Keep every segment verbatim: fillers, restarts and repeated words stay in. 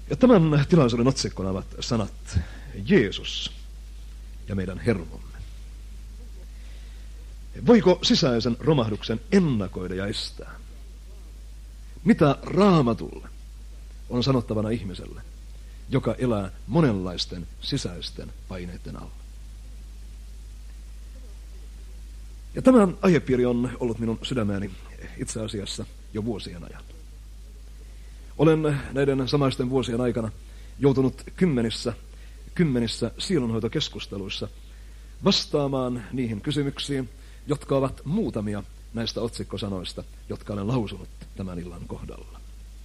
Ja tämän tilaisuuden otsikkona ovat sanat Jeesus ja meidän hermomme. Voiko sisäisen romahduksen ennakoida ja estää? Mitä Raamatulle on sanottavana ihmiselle, joka elää monenlaisten sisäisten paineiden alla? Ja tämä aihepiiri on ollut minun sydämääni itse asiassa jo vuosien ajan. Olen näiden samaisten vuosien aikana joutunut kymmenissä, kymmenissä sielunhoitokeskusteluissa vastaamaan niihin kysymyksiin, jotka ovat muutamia näistä otsikkosanoista, jotka olen lausunut tämän illan kohdalla.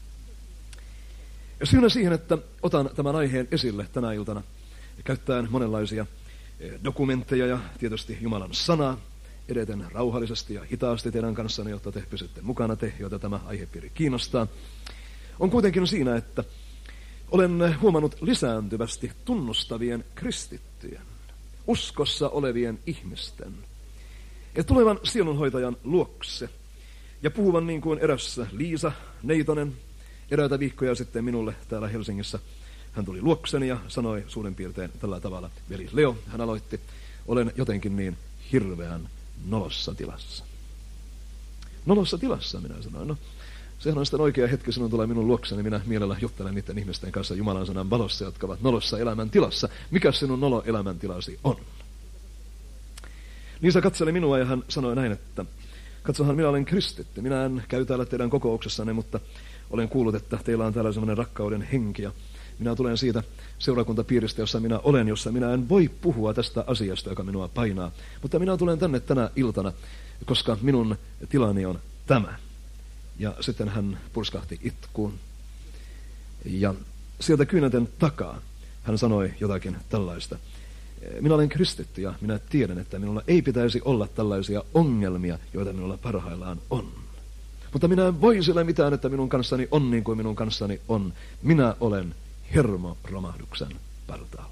Ja syynä siihen, että otan tämän aiheen esille tänä iltana, käyttäen monenlaisia dokumentteja ja tietysti Jumalan sanaa, edeten rauhallisesti ja hitaasti teidän kanssanne, jotta te pysytte mukana, te, joita tämä aihepiiri kiinnostaa, on kuitenkin siinä, että olen huomannut lisääntyvästi tunnustavien kristittyjen, uskossa olevien ihmisten, ja tulevan sielunhoitajan luokse ja puhuvan niin kuin erässä Liisa Neitonen eräitä viikkoja sitten minulle täällä Helsingissä. Hän tuli luokseni ja sanoi suurin piirtein tällä tavalla, veli Leo, hän aloitti, olen jotenkin niin hirveän nolossa tilassa. Nolossa tilassa, minä sanoin. No, sehän on sitten oikea hetki, sinun tulee minun luokseni, minä mielellä juttelen niiden ihmisten kanssa Jumalan sanan valossa, jotka ovat nolossa elämän tilassa. Mikä sinun nolo elämäntilasi on? Liisa katseli minua ja hän sanoi näin, että katsohan, minä olen kristitty. Minä en käy täällä teidän kokouksessanne, mutta olen kuullut, että teillä on täällä sellainen rakkauden henki. Ja minä tulen siitä seurakuntapiiristä, jossa minä olen, jossa minä en voi puhua tästä asiasta, joka minua painaa. Mutta minä tulen tänne tänä iltana, koska minun tilani on tämä. Ja sitten hän purskahti itkuun. Ja sieltä kyynäten takaa hän sanoi jotakin tällaista. Minä olen kristitty ja minä tiedän, että minulla ei pitäisi olla tällaisia ongelmia, joita minulla parhaillaan on. Mutta minä en voi sille mitään, että minun kanssani on niin kuin minun kanssani on. Minä olen hermoromahduksen partaalla.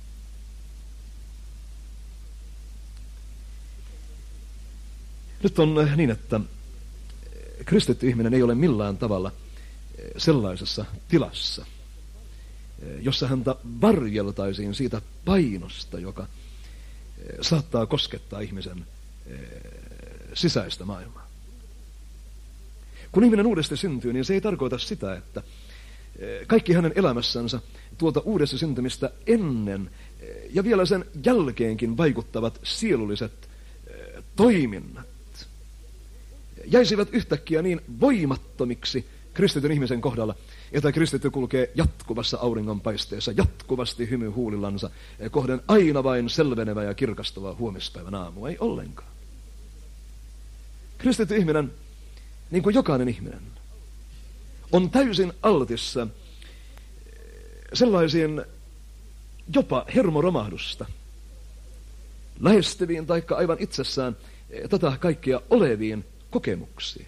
Nyt on niin, että kristitty ihminen ei ole millään tavalla sellaisessa tilassa, jossa häntä varjeltaisiin siitä painosta, joka saattaa koskettaa ihmisen sisäistä maailmaa. Kun ihminen uudesti syntyy, niin se ei tarkoita sitä, että kaikki hänen elämässänsä tuota uudessa syntymistä ennen ja vielä sen jälkeenkin vaikuttavat sielulliset toiminnat jäisivät yhtäkkiä niin voimattomiksi kristityn ihmisen kohdalla, että kristitty kulkee jatkuvassa auringonpaisteessa, jatkuvasti hymy huulillansa, kohden aina vain selvenevä ja kirkastuva huomispäivän aamu. Ei ollenkaan. Kristitty ihminen, niin kuin jokainen ihminen, on täysin altissa sellaisiin jopa hermoromahdusta lähestyviin taikka aivan itsessään tätä kaikkea oleviin kokemuksiin.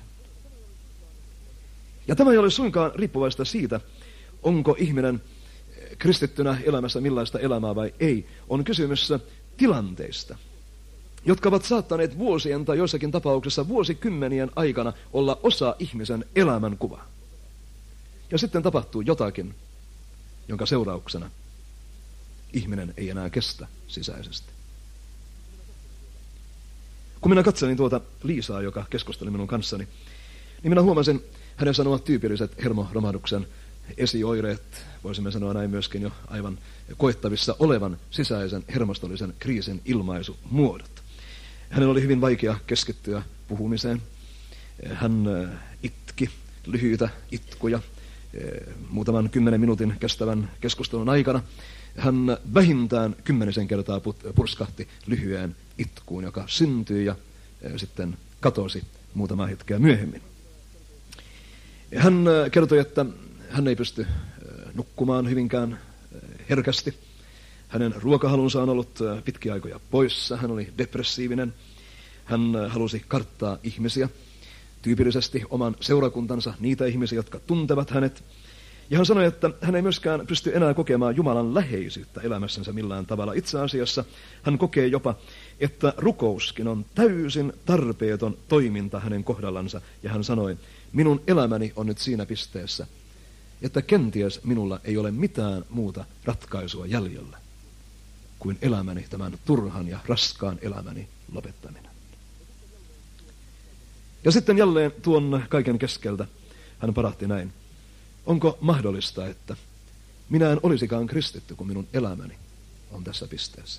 Ja tämä ei ole suinkaan riippuvaista siitä, onko ihminen kristittynä elämässä millaista elämää vai ei. On kysymys tilanteista, jotka ovat saattaneet vuosien tai joissakin tapauksessa vuosikymmenien aikana olla osa ihmisen elämänkuvaa. Ja sitten tapahtuu jotakin, jonka seurauksena ihminen ei enää kestä sisäisesti. Kun minä katselin tuota Liisaa, joka keskusteli minun kanssani, niin minä huomasin hänen sanoa tyypilliset hermoromahduksen esioireet, voisimme sanoa näin myöskin jo aivan koettavissa olevan sisäisen hermostollisen kriisin ilmaisumuodot. Hänen oli hyvin vaikea keskittyä puhumiseen. Hän itki lyhyitä itkuja muutaman kymmenen minuutin kestävän keskustelun aikana. Hän vähintään kymmenisen kertaa purskahti lyhyeen itkuun, joka syntyi ja sitten katosi muutama hetkeä myöhemmin. Hän kertoi, että hän ei pysty nukkumaan hyvinkään herkästi. Hänen ruokahalunsa on ollut pitkiä aikoja poissa. Hän oli depressiivinen. Hän halusi karttaa ihmisiä, tyypillisesti oman seurakuntansa, niitä ihmisiä, jotka tuntevat hänet. Ja hän sanoi, että hän ei myöskään pysty enää kokemaan Jumalan läheisyyttä elämässänsä millään tavalla. Itse asiassa hän kokee jopa, että rukouskin on täysin tarpeeton toiminta hänen kohdallansa. Ja hän sanoi, minun elämäni on nyt siinä pisteessä, että kenties minulla ei ole mitään muuta ratkaisua jäljellä kuin elämäni, tämän turhan ja raskaan elämäni lopettaminen. Ja sitten jälleen tuon kaiken keskeltä hän parahti näin. Onko mahdollista, että minä en olisikaan kristitty, kun minun elämäni on tässä pisteessä?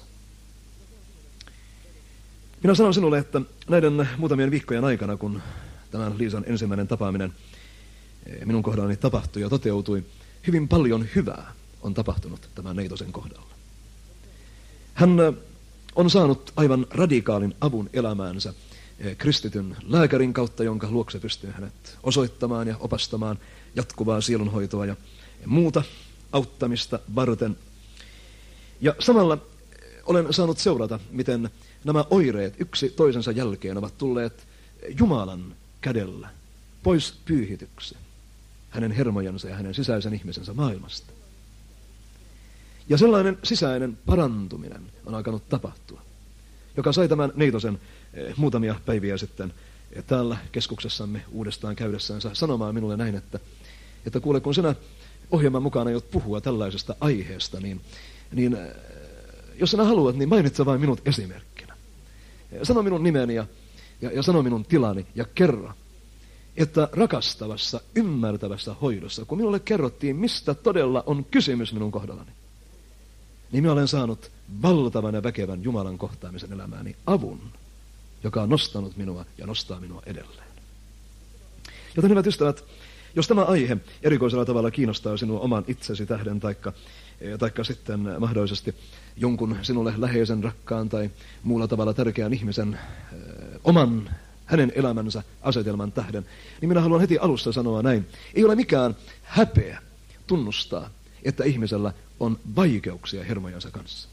Minä sanon sinulle, että näiden muutamien viikkojen aikana, kun tämän Liisan ensimmäinen tapaaminen minun kohdallani tapahtui ja toteutui, hyvin paljon hyvää on tapahtunut tämän neitosen kohdalla. Hän on saanut aivan radikaalin avun elämäänsä kristityn lääkärin kautta, jonka luokse pystyy hänet osoittamaan ja opastamaan jatkuvaa sielunhoitoa ja muuta auttamista varten. Ja samalla olen saanut seurata, miten nämä oireet yksi toisensa jälkeen ovat tulleet Jumalan kädellä pois pyyhityksi hänen hermojensa ja hänen sisäisen ihmisensä maailmasta. Ja sellainen sisäinen parantuminen on alkanut tapahtua, joka sai tämän neitosen muutamia päiviä sitten täällä keskuksessamme uudestaan käydessänsä sanomaan minulle näin, että, että kuule, kun sinä ohjelman mukana aiot puhua tällaisesta aiheesta, niin, niin jos sinä haluat, niin mainitse vain minut esimerkkinä. Sano minun nimeni ja, ja, ja sano minun tilani ja kerro, että rakastavassa, ymmärtävässä hoidossa, kun minulle kerrottiin, mistä todella on kysymys minun kohdallani, niin minä olen saanut valtavan ja väkevän Jumalan kohtaamisen elämääni avun, joka on nostanut minua ja nostaa minua edelleen. Joten hyvät ystävät, jos tämä aihe erikoisella tavalla kiinnostaa sinua oman itsesi tähden, taikka, taikka sitten mahdollisesti jonkun sinulle läheisen, rakkaan tai muulla tavalla tärkeän ihmisen ö, oman, hänen elämänsä asetelman tähden, niin minä haluan heti alussa sanoa näin. Ei ole mikään häpeä tunnustaa, että ihmisellä on vaikeuksia hermojensa kanssa.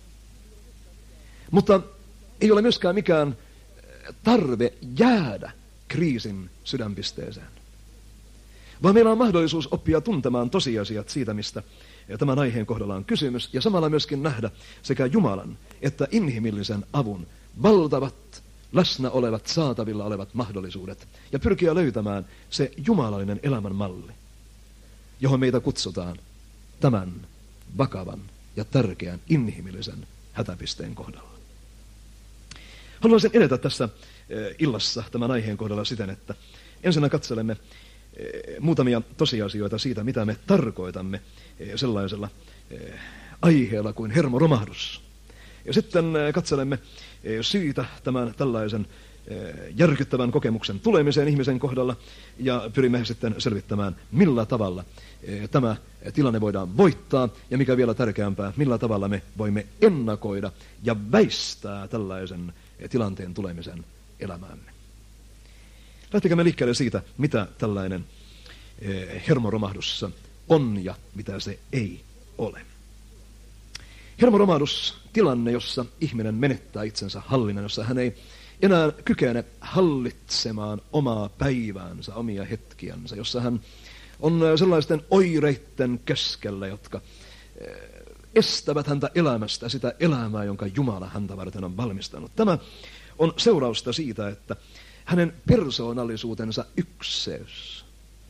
Mutta ei ole myöskään mikään tarve jäädä kriisin sydänpisteeseen. Vaan meillä on mahdollisuus oppia tuntemaan tosiasiat siitä, mistä tämän aiheen kohdalla on kysymys, ja samalla myöskin nähdä sekä Jumalan että inhimillisen avun valtavat, läsnä olevat, saatavilla olevat mahdollisuudet, ja pyrkiä löytämään se jumalallinen elämänmalli, johon meitä kutsutaan tämän vakavan ja tärkeän inhimillisen hätäpisteen kohdalla. Haluaisin edetä tässä illassa tämän aiheen kohdalla siten, että ensinnä katselemme muutamia tosiasioita siitä, mitä me tarkoitamme sellaisella aiheella kuin hermoromahdus. Ja sitten katselemme syitä tämän tällaisen järkyttävän kokemuksen tulemiseen ihmisen kohdalla ja pyrimme sitten selvittämään, millä tavalla tämä tilanne voidaan voittaa ja mikä vielä tärkeämpää, millä tavalla me voimme ennakoida ja väistää tällaisen tilanteen tulemisen elämäämme. Lähtekäämme liikkeelle siitä, mitä tällainen hermoromahdus on ja mitä se ei ole. Hermoromahdus, tilanne, jossa ihminen menettää itsensä hallinnan, jossa hän ei enää kykene hallitsemaan omaa päiväänsä, omia hetkiänsä, jossa hän on sellaisten oireiden keskellä, jotka estävät häntä elämästä sitä elämää, jonka Jumala häntä varten on valmistanut. Tämä on seurausta siitä, että hänen persoonallisuutensa ykseys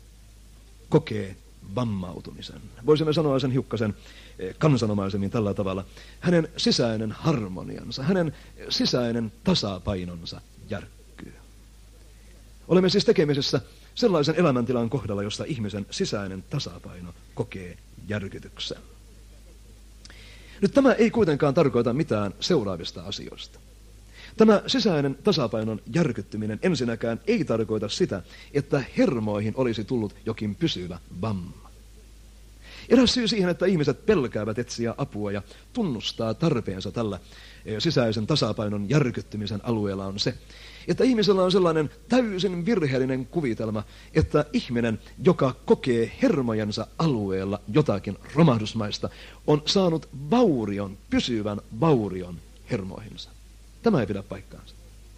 kokee vammautumisen. Voisimme sanoa sen hiukkasen kansanomaisemmin tällä tavalla. Hänen sisäinen harmoniansa, hänen sisäinen tasapainonsa järkkyy. Olemme siis tekemisessä sellaisen elämäntilan kohdalla, jossa ihmisen sisäinen tasapaino kokee järkytyksen. Nyt tämä ei kuitenkaan tarkoita mitään seuraavista asioista. Tämä sisäinen tasapainon järkyttyminen ensinnäkään ei tarkoita sitä, että hermoihin olisi tullut jokin pysyvä vamma. Eräs syy siihen, että ihmiset pelkäävät etsiä apua ja tunnustaa tarpeensa tällä sisäisen tasapainon järkyttymisen alueella on se, että ihmisellä on sellainen täysin virheellinen kuvitelma, että ihminen, joka kokee hermojensa alueella jotakin romahdusmaista, on saanut vaurion, pysyvän vaurion hermoihinsa. Tämä ei pidä paikkaansa.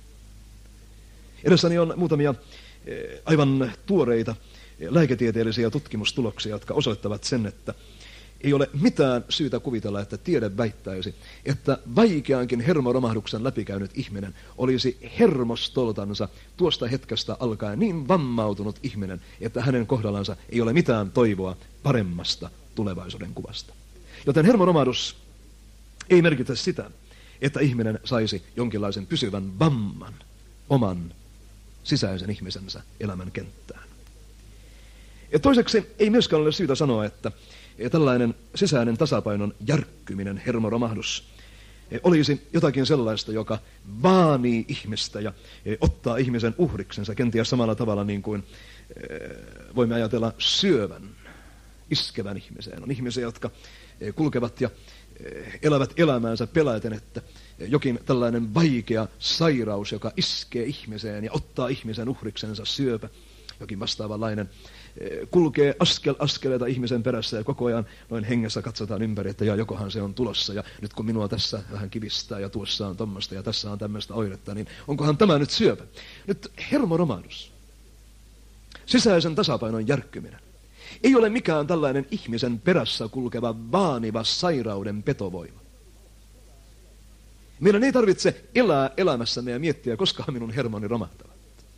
Edessäni on muutamia aivan tuoreita lääketieteellisiä tutkimustuloksia, jotka osoittavat sen, että ei ole mitään syytä kuvitella, että tiede väittäisi, että vaikeankin hermoromahduksen läpikäynyt ihminen olisi hermostoltansa tuosta hetkestä alkaen niin vammautunut ihminen, että hänen kohdallansa ei ole mitään toivoa paremmasta tulevaisuuden kuvasta. Joten hermoromahdus ei merkitse sitä, että ihminen saisi jonkinlaisen pysyvän vamman oman sisäisen ihmisensä elämän kenttään. Ja toiseksi ei myöskään ole syytä sanoa, että tällainen sisäinen tasapainon järkkyminen, hermoromahdus, olisi jotakin sellaista, joka vaanii ihmistä ja ottaa ihmisen uhriksensa kenties samalla tavalla niin kuin voimme ajatella syövän iskevän ihmiseen. On ihmisiä, jotka kulkevat ja elävät elämäänsä peläten, että jokin tällainen vaikea sairaus, joka iskee ihmiseen ja ottaa ihmisen uhriksensa, syöpä, jokin vastaavanlainen, kulkee askel askeleita ihmisen perässä ja koko ajan noin hengessä katsotaan ympäri, että ja jokohan se on tulossa ja nyt kun minua tässä vähän kivistää ja tuossa on tommasta ja tässä on tämmöistä oiretta, niin onkohan tämä nyt syöpä? Nyt hermoromahdus, sisäisen tasapainon järkkyminen, ei ole mikään tällainen ihmisen perässä kulkeva vaaniva sairauden petovoima. Meidän ei tarvitse elää elämässämme ja miettiä, koska minun hermoni romahtavat.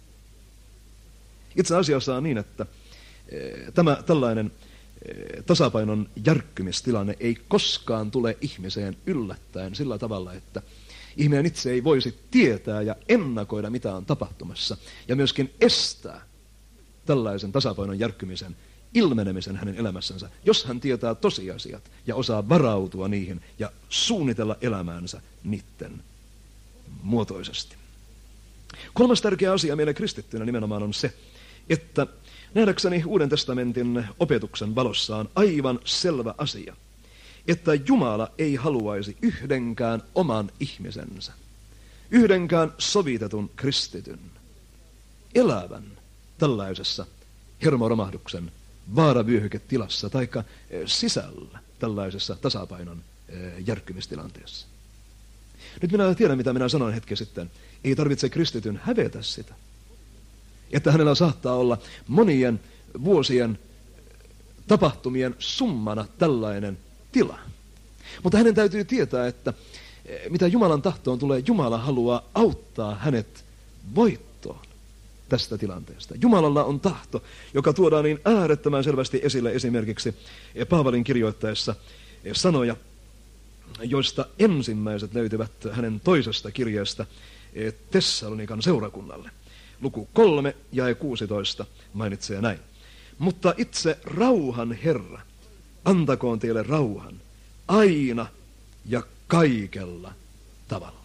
Itse asiassa on niin, että tämä tällainen tasapainon järkkymistilanne ei koskaan tule ihmiseen yllättäen sillä tavalla, että ihminen itse ei voisi tietää ja ennakoida, mitä on tapahtumassa, ja myöskin estää tällaisen tasapainon järkkymisen ilmenemisen hänen elämässänsä, jos hän tietää tosiasiat ja osaa varautua niihin ja suunnitella elämäänsä niiden muotoisesti. Kolmas tärkeä asia meille kristittyinä nimenomaan on se, että nähdäkseni Uuden testamentin opetuksen valossa on aivan selvä asia, että Jumala ei haluaisi yhdenkään oman ihmisensä, yhdenkään sovitetun kristityn elävän tällaisessa hermoromahduksen vaaravyöhyketilassa tai sisällä tällaisessa tasapainon järkkymistilanteessa. Nyt minä tiedän, mitä minä sanoin hetki sitten. Ei tarvitse kristityn hävetä sitä, että hänellä saattaa olla monien vuosien tapahtumien summana tällainen tila. Mutta hänen täytyy tietää, että mitä Jumalan tahtoon tulee, Jumala haluaa auttaa hänet voittoon tästä tilanteesta. Jumalalla on tahto, joka tuodaan niin äärettömän selvästi esille esimerkiksi Paavalin kirjoittaessa sanoja, joista ensimmäiset löytyvät hänen toisesta kirjeestä Tessalonikan seurakunnalle. Luku kolme jae kuusitoista mainitsee näin. Mutta itse rauhan Herra, antakoon teille rauhan aina ja kaikella tavalla.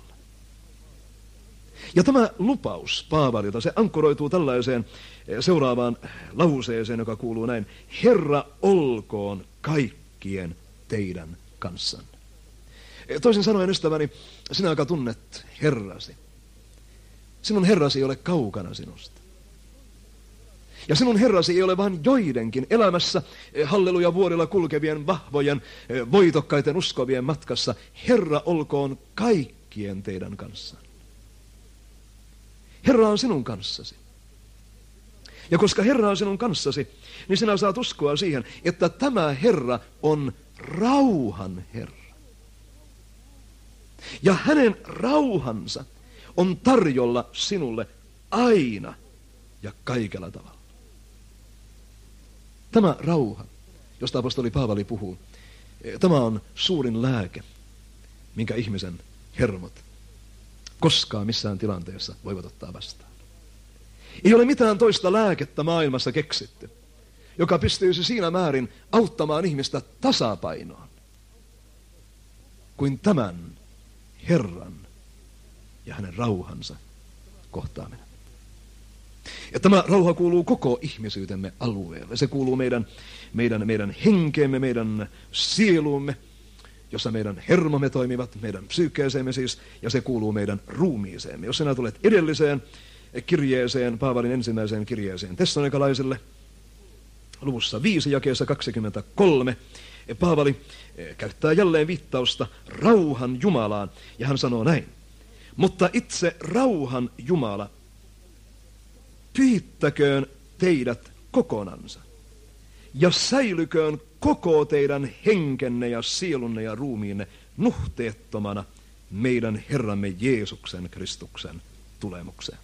Ja tämä lupaus Paavalilta, se ankkuroituu tällaiseen seuraavaan lauseeseen, joka kuuluu näin. Herra olkoon kaikkien teidän kanssanne. Toisin sanoen, ystäväni, sinä, joka tunnet Herrasi, sinun Herrasi ei ole kaukana sinusta. Ja sinun Herrasi ei ole vain joidenkin elämässä halleluja vuorilla kulkevien vahvojen, voitokkaiden uskovien matkassa. Herra olkoon kaikkien teidän kanssanne. Herra on sinun kanssasi. Ja koska Herra on sinun kanssasi, niin sinä saat uskoa siihen, että tämä Herra on rauhan Herra. Ja hänen rauhansa on tarjolla sinulle aina ja kaikella tavalla. Tämä rauha, josta apostoli Paavali puhuu, tämä on suurin lääke, minkä ihmisen hermot koskaan missään tilanteessa voivat ottaa vastaan. Ei ole mitään toista lääkettä maailmassa keksitty, joka pystyisi siinä määrin auttamaan ihmistä tasapainoon, kuin tämän Herran ja hänen rauhansa kohtaaminen. Ja tämä rauha kuuluu koko ihmisyytemme alueelle. Se kuuluu meidän, meidän, meidän henkeemme, meidän sieluumme, jossa meidän hermomme toimivat, meidän psyykkeeseemme siis, ja se kuuluu meidän ruumiiseemme. Jos sinä tulet edelliseen kirjeeseen, Paavalin ensimmäiseen kirjeeseen Tessalonikalaisille, luvussa viisi jakeessa kaksikymmentäkolme, Paavali käyttää jälleen viittausta rauhan Jumalaan, ja hän sanoo näin. Mutta itse rauhan Jumala pyhittäköön teidät kokonansa, ja säilyköön koko teidän henkenne ja sielunne ja ruumiinne nuhteettomana meidän Herramme Jeesuksen Kristuksen tulemukseen.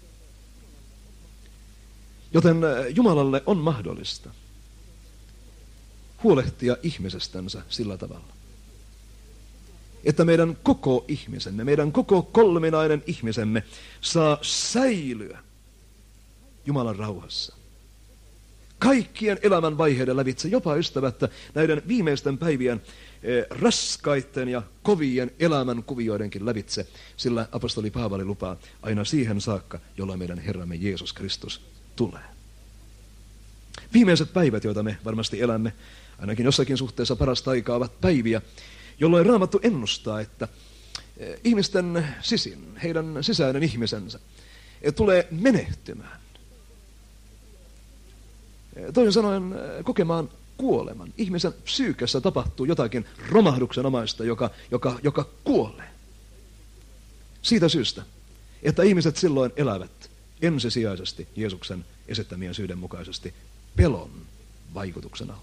Joten Jumalalle on mahdollista huolehtia ihmisestänsä sillä tavalla, että meidän koko ihmisemme, meidän koko kolminainen ihmisemme saa säilyä Jumalan rauhassa. Kaikkien elämän vaiheiden lävitse, jopa ystävättä näiden viimeisten päivien eh, raskaiden ja kovien elämän kuvioidenkin lävitse, sillä apostoli Paavali lupaa aina siihen saakka, jolloin meidän Herramme Jeesus Kristus tulee. Viimeiset päivät, joita me varmasti elämme, ainakin jossakin suhteessa parasta aikaa, ovat päiviä, jolloin Raamattu ennustaa, että eh, ihmisten sisin, heidän sisäinen ihmisensä, eh, tulee menehtymään. Toisin sanoen kokemaan kuoleman. Ihmisen psyykessä tapahtuu jotakin romahduksenomaista, joka, joka, joka kuolee. Siitä syystä, että ihmiset silloin elävät ensisijaisesti Jeesuksen esittämien syiden mukaisesti pelon vaikutuksena.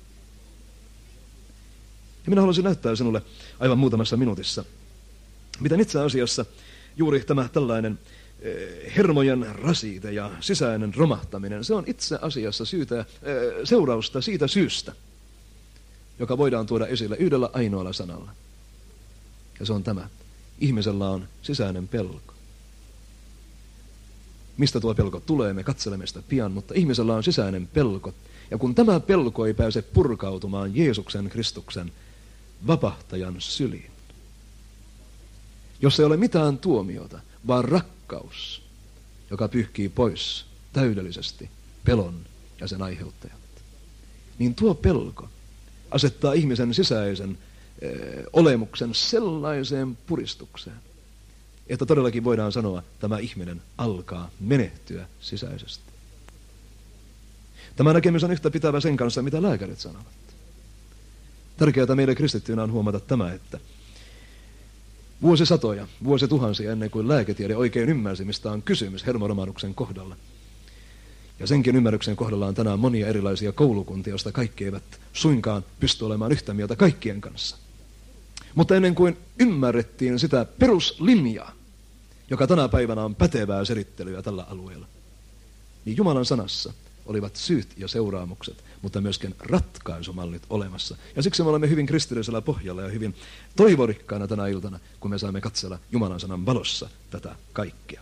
Ja minä haluaisin näyttää sinulle aivan muutamassa minuutissa, miten itse asiassa juuri tämä tällainen hermojen rasite ja sisäinen romahtaminen, se on itse asiassa syytä, seurausta siitä syystä, joka voidaan tuoda esille yhdellä ainoalla sanalla. Ja se on tämä. Ihmisellä on sisäinen pelko. Mistä tuo pelko tulee, me katselemme sitä pian, mutta ihmisellä on sisäinen pelko. Ja kun tämä pelko ei pääse purkautumaan Jeesuksen Kristuksen vapahtajan syliin, jos ei ole mitään tuomiota, vaan rakkaus, joka pyyhkii pois täydellisesti pelon ja sen aiheuttajat, niin tuo pelko asettaa ihmisen sisäisen e, olemuksen sellaiseen puristukseen, että todellakin voidaan sanoa, että tämä ihminen alkaa menehtyä sisäisesti. Tämä näkemys on yhtä pitävä sen kanssa, mitä lääkärit sanovat. Tärkeää meille kristittyinä on huomata tämä, että vuosisatoja, vuosituhansia ennen kuin lääketiede oikein ymmärsi, mistä on kysymys hermoromahduksen kohdalla. Ja senkin ymmärryksen kohdalla on tänään monia erilaisia koulukuntia, joista kaikki eivät suinkaan pysty olemaan yhtä mieltä kaikkien kanssa. Mutta ennen kuin ymmärrettiin sitä peruslinjaa, joka tänä päivänä on pätevää selittelyä tällä alueella, niin Jumalan sanassa olivat syyt ja seuraamukset, mutta myöskin ratkaisumallit olemassa. Ja siksi me olemme hyvin kristillisellä pohjalla ja hyvin toivorikkaana tänä iltana, kun me saamme katsella Jumalan sanan valossa tätä kaikkea.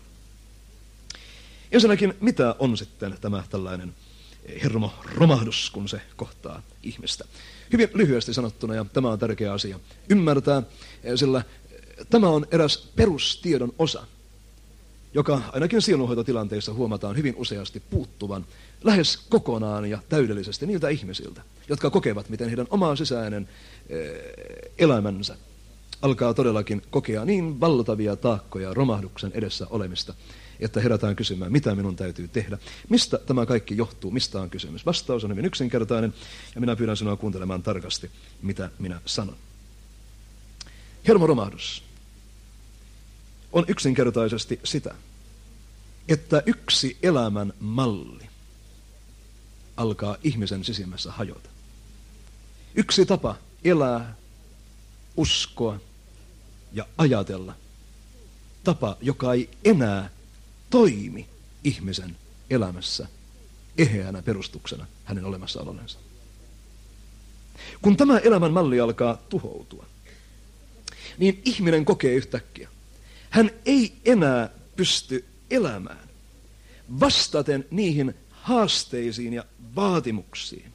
Ensinnäkin, mitä on sitten tämä tällainen hermoromahdus, kun se kohtaa ihmistä? Hyvin lyhyesti sanottuna, ja tämä on tärkeä asia ymmärtää, sillä tämä on eräs perustiedon osa, joka ainakin sielunhoitotilanteissa huomataan hyvin useasti puuttuvan lähes kokonaan ja täydellisesti niiltä ihmisiltä, jotka kokevat, miten heidän oma sisäinen elämänsä alkaa todellakin kokea niin valtavia taakkoja romahduksen edessä olemista, että herätään kysymään, mitä minun täytyy tehdä. Mistä tämä kaikki johtuu, mistä on kysymys? Vastaus on hyvin yksinkertainen, ja minä pyydän sinua kuuntelemaan tarkasti, mitä minä sanon. Hermoromahdus on yksinkertaisesti sitä, että yksi elämän malli alkaa ihmisen sisimmässä hajota. Yksi tapa elää, uskoa ja ajatella. Tapa, joka ei enää toimi ihmisen elämässä eheänä perustuksena hänen olemassaolonsa. Kun tämä elämän malli alkaa tuhoutua, niin ihminen kokee yhtäkkiä, hän ei enää pysty elämään vastaten niihin haasteisiin ja vaatimuksiin,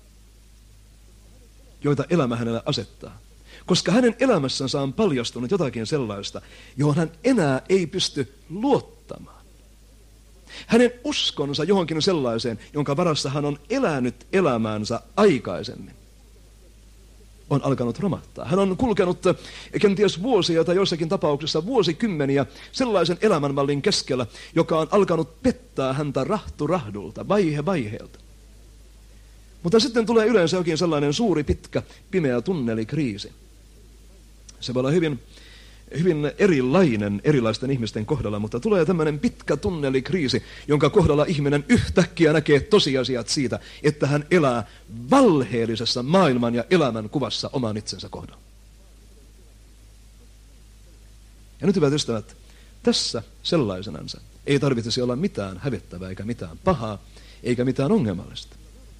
joita elämä hänelle asettaa. Koska hänen elämässänsä on paljastunut jotakin sellaista, johon hän enää ei pysty luottamaan. Hänen uskonsa johonkin sellaiseen, jonka varassa hän on elänyt elämäänsä aikaisemmin, on alkanut romahtaa. Hän on kulkenut kenties vuosia tai joissakin tapauksissa vuosikymmeniä sellaisen elämänmallin keskellä, joka on alkanut pettää häntä rahturahdulta, vaihe vaiheelta. Mutta sitten tulee yleensä jokin sellainen suuri, pitkä, pimeä tunnelikriisi. Se voi olla hyvin hyvin erilainen erilaisten ihmisten kohdalla, mutta tulee tämmöinen pitkä tunnelikriisi, jonka kohdalla ihminen yhtäkkiä näkee tosiasiat siitä, että hän elää valheellisessa maailman ja elämän kuvassa oman itsensä kohdalla. Ja nyt, hyvät ystävät, tässä sellaisenansa ei tarvitsisi olla mitään hävettävää eikä mitään pahaa eikä mitään ongelmallista.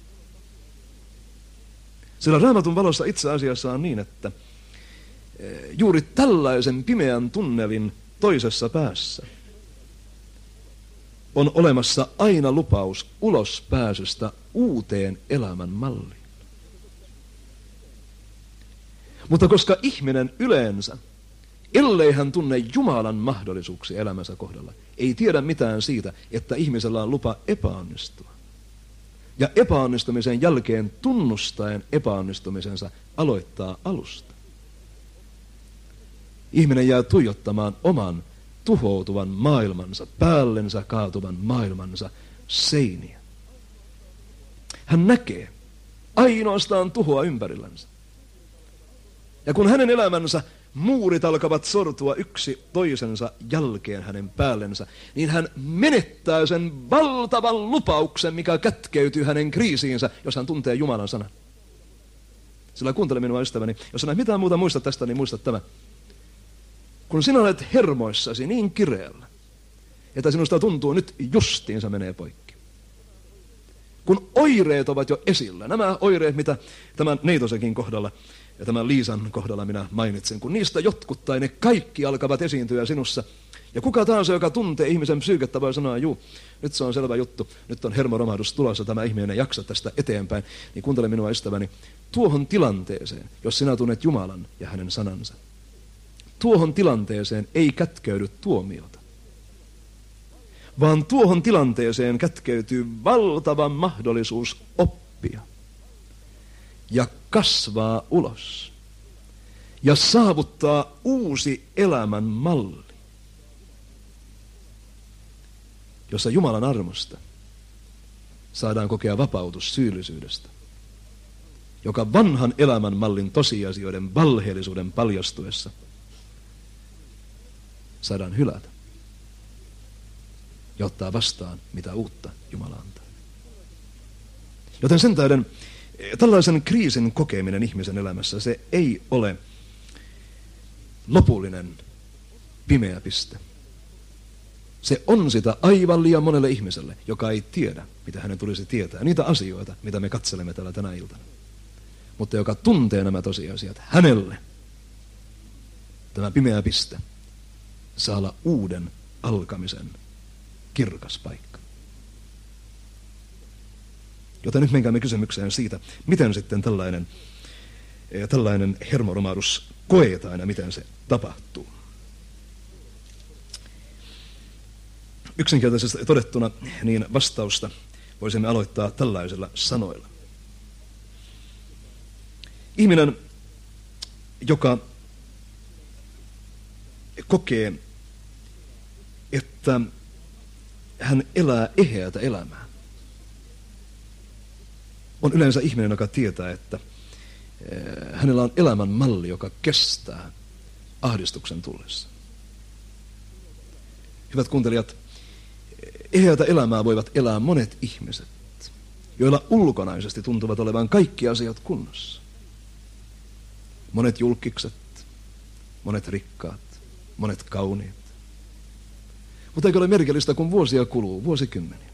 Sillä Raamatun valossa itse asiassa on niin, että juuri tällaisen pimeän tunnelin toisessa päässä on olemassa aina lupaus ulospääsystä uuteen elämän malliin. Mutta koska ihminen yleensä, ellei hän tunne Jumalan mahdollisuuksia elämänsä kohdalla, ei tiedä mitään siitä, että ihmisellä on lupa epäonnistua. Ja epäonnistumisen jälkeen tunnustaen epäonnistumisensa aloittaa alusta. Ihminen jää tuijottamaan oman tuhoutuvan maailmansa, päällensä kaatuvan maailmansa seiniä. Hän näkee ainoastaan tuhoa ympärillänsä. Ja kun hänen elämänsä muurit alkavat sortua yksi toisensa jälkeen hänen päällensä, niin hän menettää sen valtavan lupauksen, mikä kätkeytyy hänen kriisiinsä, jos hän tuntee Jumalan sanan. Sillä kuuntele minua, ystäväni, jos sinä mitään muuta muista tästä, niin muista tämä. Kun sinä olet hermoissasi niin kireällä, että sinusta tuntuu nyt justiinsa menee poikki. Kun oireet ovat jo esillä, nämä oireet, mitä tämän Neitosenkin kohdalla ja tämän Liisan kohdalla minä mainitsen, kun niistä jotkut tai ne kaikki alkavat esiintyä sinussa. Ja kuka tahansa, joka tuntee ihmisen psyykettä, voi sanoa, juu, nyt se on selvä juttu, nyt on hermoromahdus tulossa, tämä ihminen ei jaksa tästä eteenpäin. Niin kuuntele minua, ystäväni, tuohon tilanteeseen, jos sinä tunnet Jumalan ja hänen sanansa, tuohon tilanteeseen ei kätkeydy tuomiota, vaan tuohon tilanteeseen kätkeytyy valtava mahdollisuus oppia ja kasvaa ulos ja saavuttaa uusi elämän malli, jossa Jumalan armosta saadaan kokea vapautus syyllisyydestä, joka vanhan elämän mallin tosiasioiden valheellisuuden paljastuessa saadaan hylätä ja ottaa vastaan, mitä uutta Jumala antaa. Joten sen tähden tällaisen kriisin kokeminen ihmisen elämässä, se ei ole lopullinen pimeä piste. Se on sitä aivan liian monelle ihmiselle, joka ei tiedä, mitä hänen tulisi tietää. Niitä asioita, mitä me katselemme täällä tänä iltana. Mutta joka tuntee nämä tosiasiat, hänelle tämä pimeä piste saa olla uuden alkamisen kirkas paikka. Joten nyt menkäämme kysymykseen siitä, miten sitten tällainen, tällainen hermoromahdus koetaan ja miten se tapahtuu. Yksinkertaisesti todettuna, niin vastausta voisimme aloittaa tällaisilla sanoilla. Ihminen, joka kokee, että hän elää eheätä elämää, on yleensä ihminen, joka tietää, että hänellä on elämän malli, joka kestää ahdistuksen tullessa. Hyvät kuuntelijat, eheätä elämää voivat elää monet ihmiset, joilla ulkonaisesti tuntuvat olevan kaikki asiat kunnossa. Monet julkikset, monet rikkaat, monet kauniit. Mutta eikö ole merkillistä, kun vuosia kuluu, vuosikymmeniä,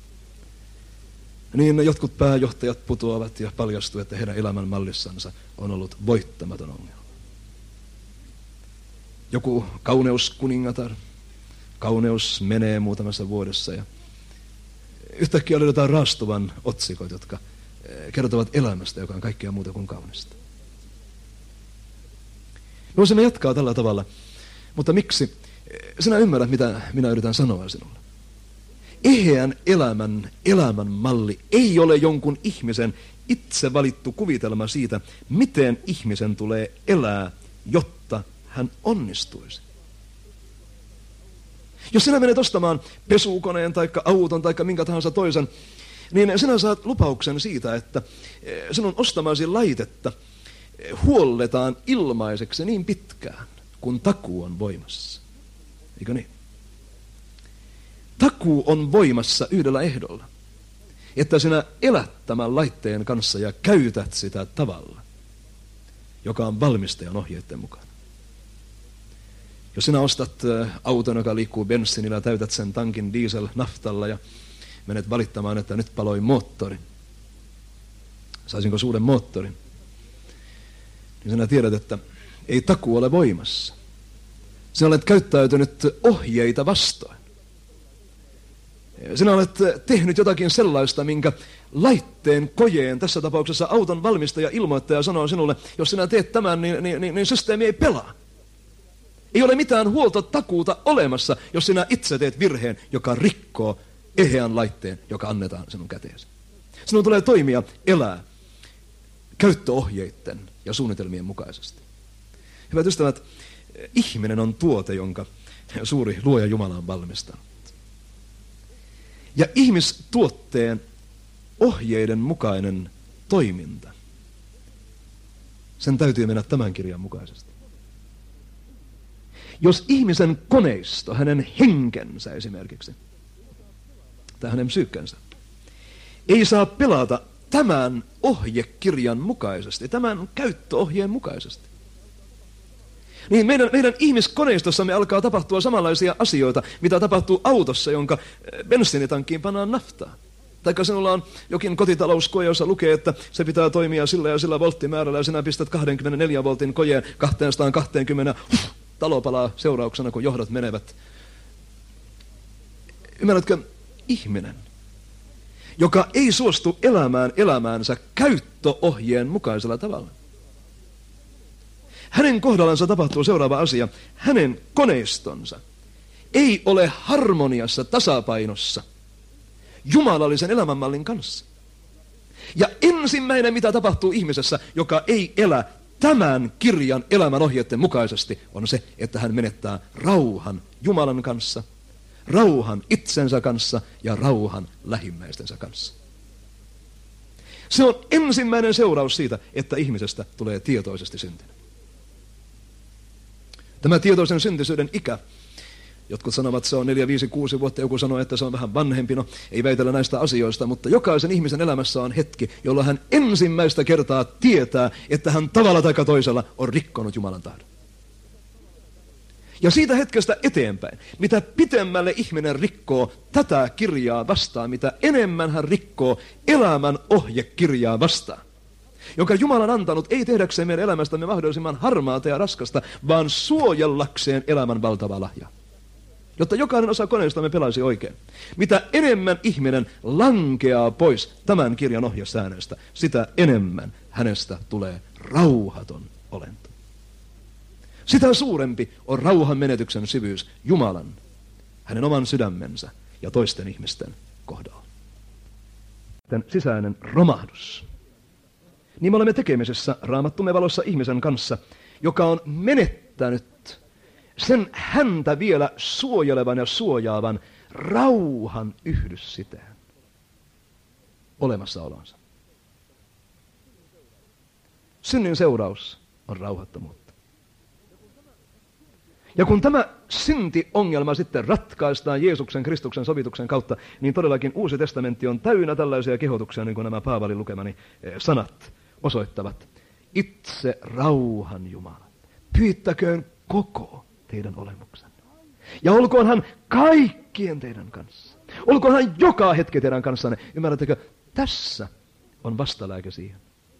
niin jotkut pääjohtajat putoavat ja paljastuu, että heidän elämänmallissansa on ollut voittamaton ongelma. Joku kauneuskuningatar, kauneus menee muutamassa vuodessa ja yhtäkkiä löydetään raastuvan otsikot, jotka kertovat elämästä, joka on kaikkea muuta kuin kaunista. Me voisimme jatkaa tällä tavalla, mutta miksi? Sinä ymmärrät, mitä minä yritän sanoa sinulle. Eheän elämän elämän malli ei ole jonkun ihmisen itse valittu kuvitelma siitä, miten ihmisen tulee elää, jotta hän onnistuisi. Jos sinä menet ostamaan pesukoneen tai auton tai minkä tahansa toisen, niin sinä saat lupauksen siitä, että sinun ostamasi laitetta huolletaan ilmaiseksi niin pitkään, kun takuu on voimassa. Eikö niin? Takuu on voimassa yhdellä ehdolla, että sinä elät tämän laitteen kanssa ja käytät sitä tavalla, joka on valmistajan ohjeiden mukana. Jos sinä ostat auton, joka liikkuu bensiinillä, täytät sen tankin diesel-naftalla ja menet valittamaan, että nyt paloi moottori. Saisinko uuden moottorin? Niin sinä tiedät, että ei takuu ole voimassa. Sinä olet käyttäytynyt ohjeita vastaan. Sinä olet tehnyt jotakin sellaista, minkä laitteen kojeen, tässä tapauksessa auton valmistaja ilmoittaja sanoo sinulle, jos sinä teet tämän, niin, niin, niin, niin systeemi ei pelaa. Ei ole mitään huoltotakuuta olemassa, jos sinä itse teet virheen, joka rikkoo eheän laitteen, joka annetaan sinun käteesi. Sinun tulee toimia, elää käyttöohjeiden ja suunnitelmien mukaisesti. Hyvät ystävät, ihminen on tuote, jonka suuri luoja Jumala on valmistanut. Ja ihmistuotteen ohjeiden mukainen toiminta, sen täytyy mennä tämän kirjan mukaisesti. Jos ihmisen koneisto, hänen henkensä esimerkiksi, tai hänen psyykkensä, ei saa pelata tämän ohjekirjan mukaisesti, tämän käyttöohjeen mukaisesti, niin meidän, meidän ihmiskoneistossamme alkaa tapahtua samanlaisia asioita, mitä tapahtuu autossa, jonka bensiinitankkiin pannaan naftaa. Taikka sinulla on jokin kotitalouskoe, jossa lukee, että se pitää toimia sillä ja sillä volttimäärällä, ja sinä pistät kaksikymmentäneljä voltin kojeen kaksisataakaksikymmentä, huh, talo palaa seurauksena, kun johdot menevät. Ymmärrätkö, ihminen, joka ei suostu elämään elämäänsä käyttöohjeen mukaisella tavalla. Hänen kohdallansa tapahtuu seuraava asia. Hänen koneistonsa ei ole harmoniassa, tasapainossa jumalallisen elämänmallin kanssa. Ja ensimmäinen, mitä tapahtuu ihmisessä, joka ei elä tämän kirjan elämän ohjeiden mukaisesti, on se, että hän menettää rauhan Jumalan kanssa, rauhan itsensä kanssa ja rauhan lähimmäistensä kanssa. Se on ensimmäinen seuraus siitä, että ihmisestä tulee tietoisesti syntynyt. Tämä tietoisen syntisyyden ikä, jotkut sanovat, että se on neljä, viisi, kuusi vuotta, joku sanoo, että se on vähän vanhempi, no ei väitellä näistä asioista, mutta jokaisen ihmisen elämässä on hetki, jolloin hän ensimmäistä kertaa tietää, että hän tavalla tai toisella on rikkonut Jumalan tahdon. Ja siitä hetkestä eteenpäin, mitä pitemmälle ihminen rikkoo tätä kirjaa vastaan, mitä enemmän hän rikkoo elämän ohjekirjaa vastaan, jonka Jumala on antanut ei tehdäkseen meidän elämästämme mahdollisimman harmaata ja raskasta, vaan suojellakseen elämän valtavaa lahjaa. Jotta jokainen osa koneistamme pelaisi oikein. Mitä enemmän ihminen lankeaa pois tämän kirjan ohjesäännöistä, sitä enemmän hänestä tulee rauhaton olento. Sitä suurempi on rauhan menetyksen syvyys Jumalan, hänen oman sydämensä ja toisten ihmisten kohdalla. Tämän sisäinen romahdus. Niin me olemme tekemisessä raamattumme valossa ihmisen kanssa, joka on menettänyt sen häntä vielä suojelevan ja suojaavan rauhan yhdyssiteen olemassaolonsa. Synnin seuraus on rauhattomuutta. Ja kun tämä syntiongelma sitten ratkaistaan Jeesuksen Kristuksen sovituksen kautta, niin todellakin Uusi testamentti on täynnä tällaisia kehotuksia, niin kuin nämä Paavalin lukemani sanat osoittavat. Itse rauhan Jumala, pyyttäköön koko teidän olemuksenne. Ja olkoon hän kaikkien teidän kanssa. Olkoon hän joka hetki teidän kanssanne. Ymmärrättekö, tässä on vastalääke siihen.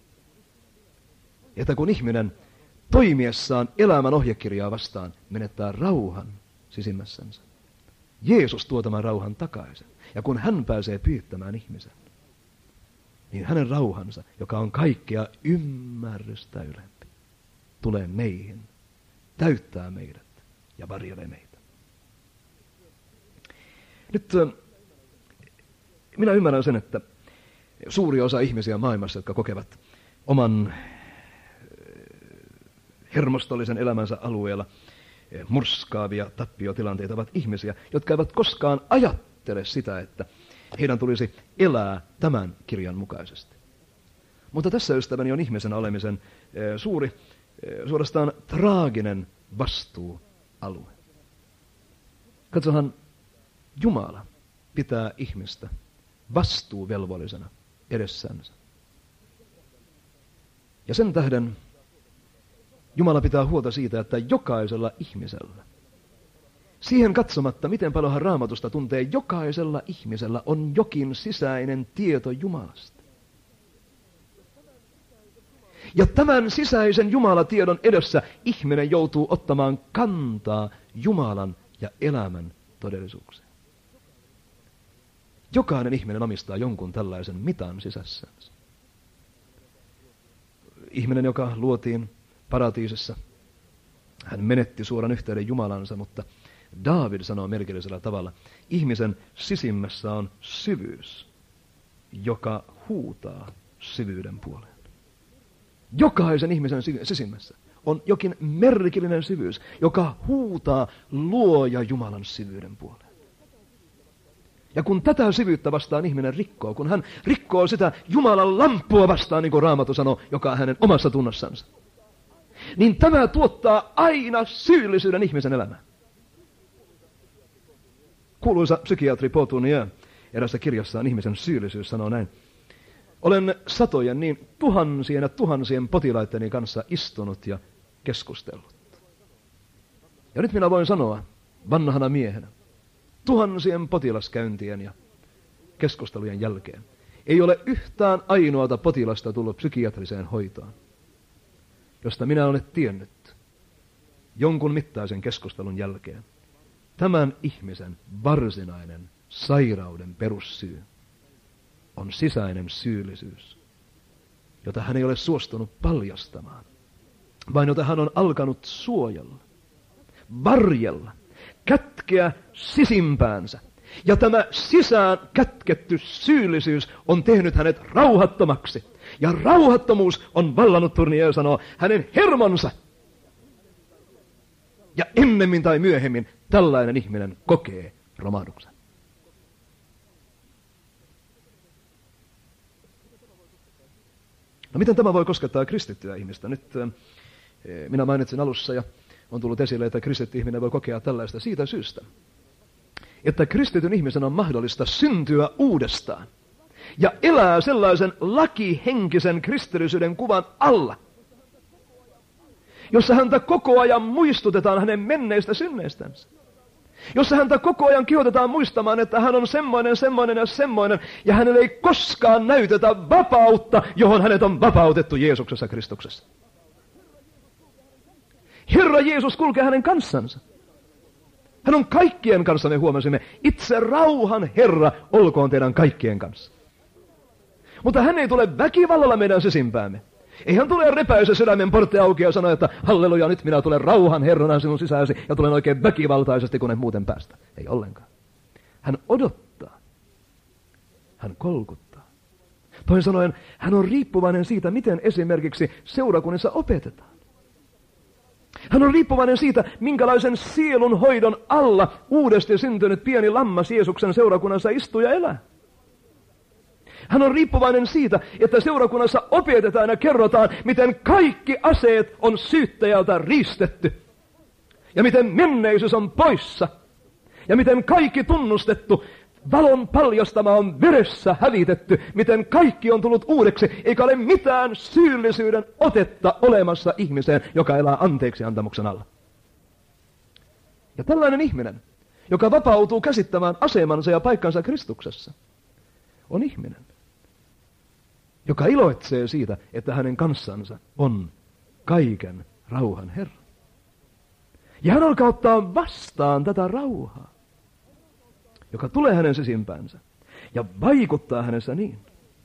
Että kun ihminen toimiessaan elämän ohjekirjaa vastaan menettää rauhan sisimmässänsä, Jeesus tuo tämän rauhan takaisin. Ja kun hän pääsee pyyttämään ihmisen, niin hänen rauhansa, joka on kaikkea ymmärrystä ylempi, tulee meihin, täyttää meidät ja varjelee meitä. Nyt minä ymmärrän sen, että suuri osa ihmisiä maailmassa, jotka kokevat oman hermostollisen elämänsä alueella murskaavia tappiotilanteita, ovat ihmisiä, jotka eivät koskaan ajattele sitä, että heidän tulisi elää tämän kirjan mukaisesti. Mutta tässä, ystäväni, on ihmisen olemisen suuri, suorastaan traaginen vastuualue. Katsohan, Jumala pitää ihmistä vastuuvelvollisena edessänsä. Ja sen tähden Jumala pitää huolta siitä, että jokaisella ihmisellä, siihen katsomatta, miten paljon hän Raamatusta tuntee, jokaisella ihmisellä on jokin sisäinen tieto Jumalasta. Ja tämän sisäisen Jumalatiedon edessä ihminen joutuu ottamaan kantaa Jumalan ja elämän todellisuukseen. Jokainen ihminen omistaa jonkun tällaisen mitan sisässänsä. Ihminen, joka luotiin paratiisissa, hän menetti suoran yhteyden Jumalansa, mutta Daavid sanoo merkillisellä tavalla, ihmisen sisimmässä on syvyys, joka huutaa syvyyden puoleen. Jokaisen ihmisen sisimmässä on jokin merkillinen syvyys, joka huutaa luoja Jumalan syvyyden puoleen. Ja kun tätä syvyyttä vastaan ihminen rikkoo, kun hän rikkoo sitä Jumalan lamppua vastaan, niin kuin Raamattu sanoo, joka on hänen omassa tunnossansa, niin tämä tuottaa aina syyllisyyden ihmisen elämään. Kuuluisa psykiatri Paul Tournier erässä kirjassaan Ihmisen syyllisyys sanoo näin. Olen satojen, niin tuhansien ja tuhansien potilaitteni kanssa istunut ja keskustellut. Ja nyt minä voin sanoa vanhana miehenä, tuhansien potilaskäyntien ja keskustelujen jälkeen, ei ole yhtään ainoata potilasta tullut psykiatriseen hoitoon, josta minä olen tiennyt jonkun mittaisen keskustelun jälkeen. Tämän ihmisen varsinainen sairauden perussyy on sisäinen syyllisyys, jota hän ei ole suostunut paljastamaan, vaan jota hän on alkanut suojella, varjella, kätkeä sisimpäänsä. Ja tämä sisään kätketty syyllisyys on tehnyt hänet rauhattomaksi. Ja rauhattomuus on vallannut, Tournier sanoo, hänen hermonsa. Ja ennemmin tai myöhemmin tällainen ihminen kokee romahduksen. No miten tämä voi koskettaa kristittyä ihmistä? Nyt äh, minä mainitsin alussa ja on tullut esille, että kristitty ihminen voi kokea tällaista siitä syystä, että kristityn ihmisen on mahdollista syntyä uudestaan ja elää sellaisen lakihenkisen kristillisyyden kuvan alla, jossa häntä koko ajan muistutetaan hänen menneistä synneistänsä. Jossa häntä koko ajan kehotetaan muistamaan, että hän on semmoinen, semmoinen ja semmoinen, ja hänelle ei koskaan näytetä vapautta, johon hänet on vapautettu Jeesuksessa Kristuksessa. Herra Jeesus kulkee hänen kanssansa. Hän on kaikkien kanssa, me huomasimme, itse rauhan Herra olkoon teidän kaikkien kanssa. Mutta hän ei tule väkivallalla meidän sisimpäämme. Ei hän tule repäise sydämen portti auki ja sano, että halleluja, nyt minä tulen rauhan Herrana sinun sisäsi ja tulen oikein väkivaltaisesti, kun en muuten päästä. Ei ollenkaan. Hän odottaa. Hän kolkuttaa. Toisin sanoen, hän on riippuvainen siitä, miten esimerkiksi seurakunnissa opetetaan. Hän on riippuvainen siitä, minkälaisen sielun hoidon alla uudesti syntynyt pieni lammas Jeesuksen seurakunnassa istuu ja elää. Hän on riippuvainen siitä, että seurakunnassa opetetaan ja kerrotaan, miten kaikki aseet on syyttäjältä riistetty. Ja miten menneisyys on poissa. Ja miten kaikki tunnustettu valon paljastama on veressä hävitetty. Miten kaikki on tullut uudeksi, eikä ole mitään syyllisyyden otetta olemassa ihmiseen, joka elää anteeksiantamuksen alla. Ja tällainen ihminen, joka vapautuu käsittämään asemansa ja paikkansa Kristuksessa, on ihminen, joka iloitsee siitä, että hänen kanssansa on kaiken rauhan Herra. Ja hän alkaa ottaa vastaan tätä rauhaa, joka tulee hänen sisimpäänsä ja vaikuttaa hänessä niin,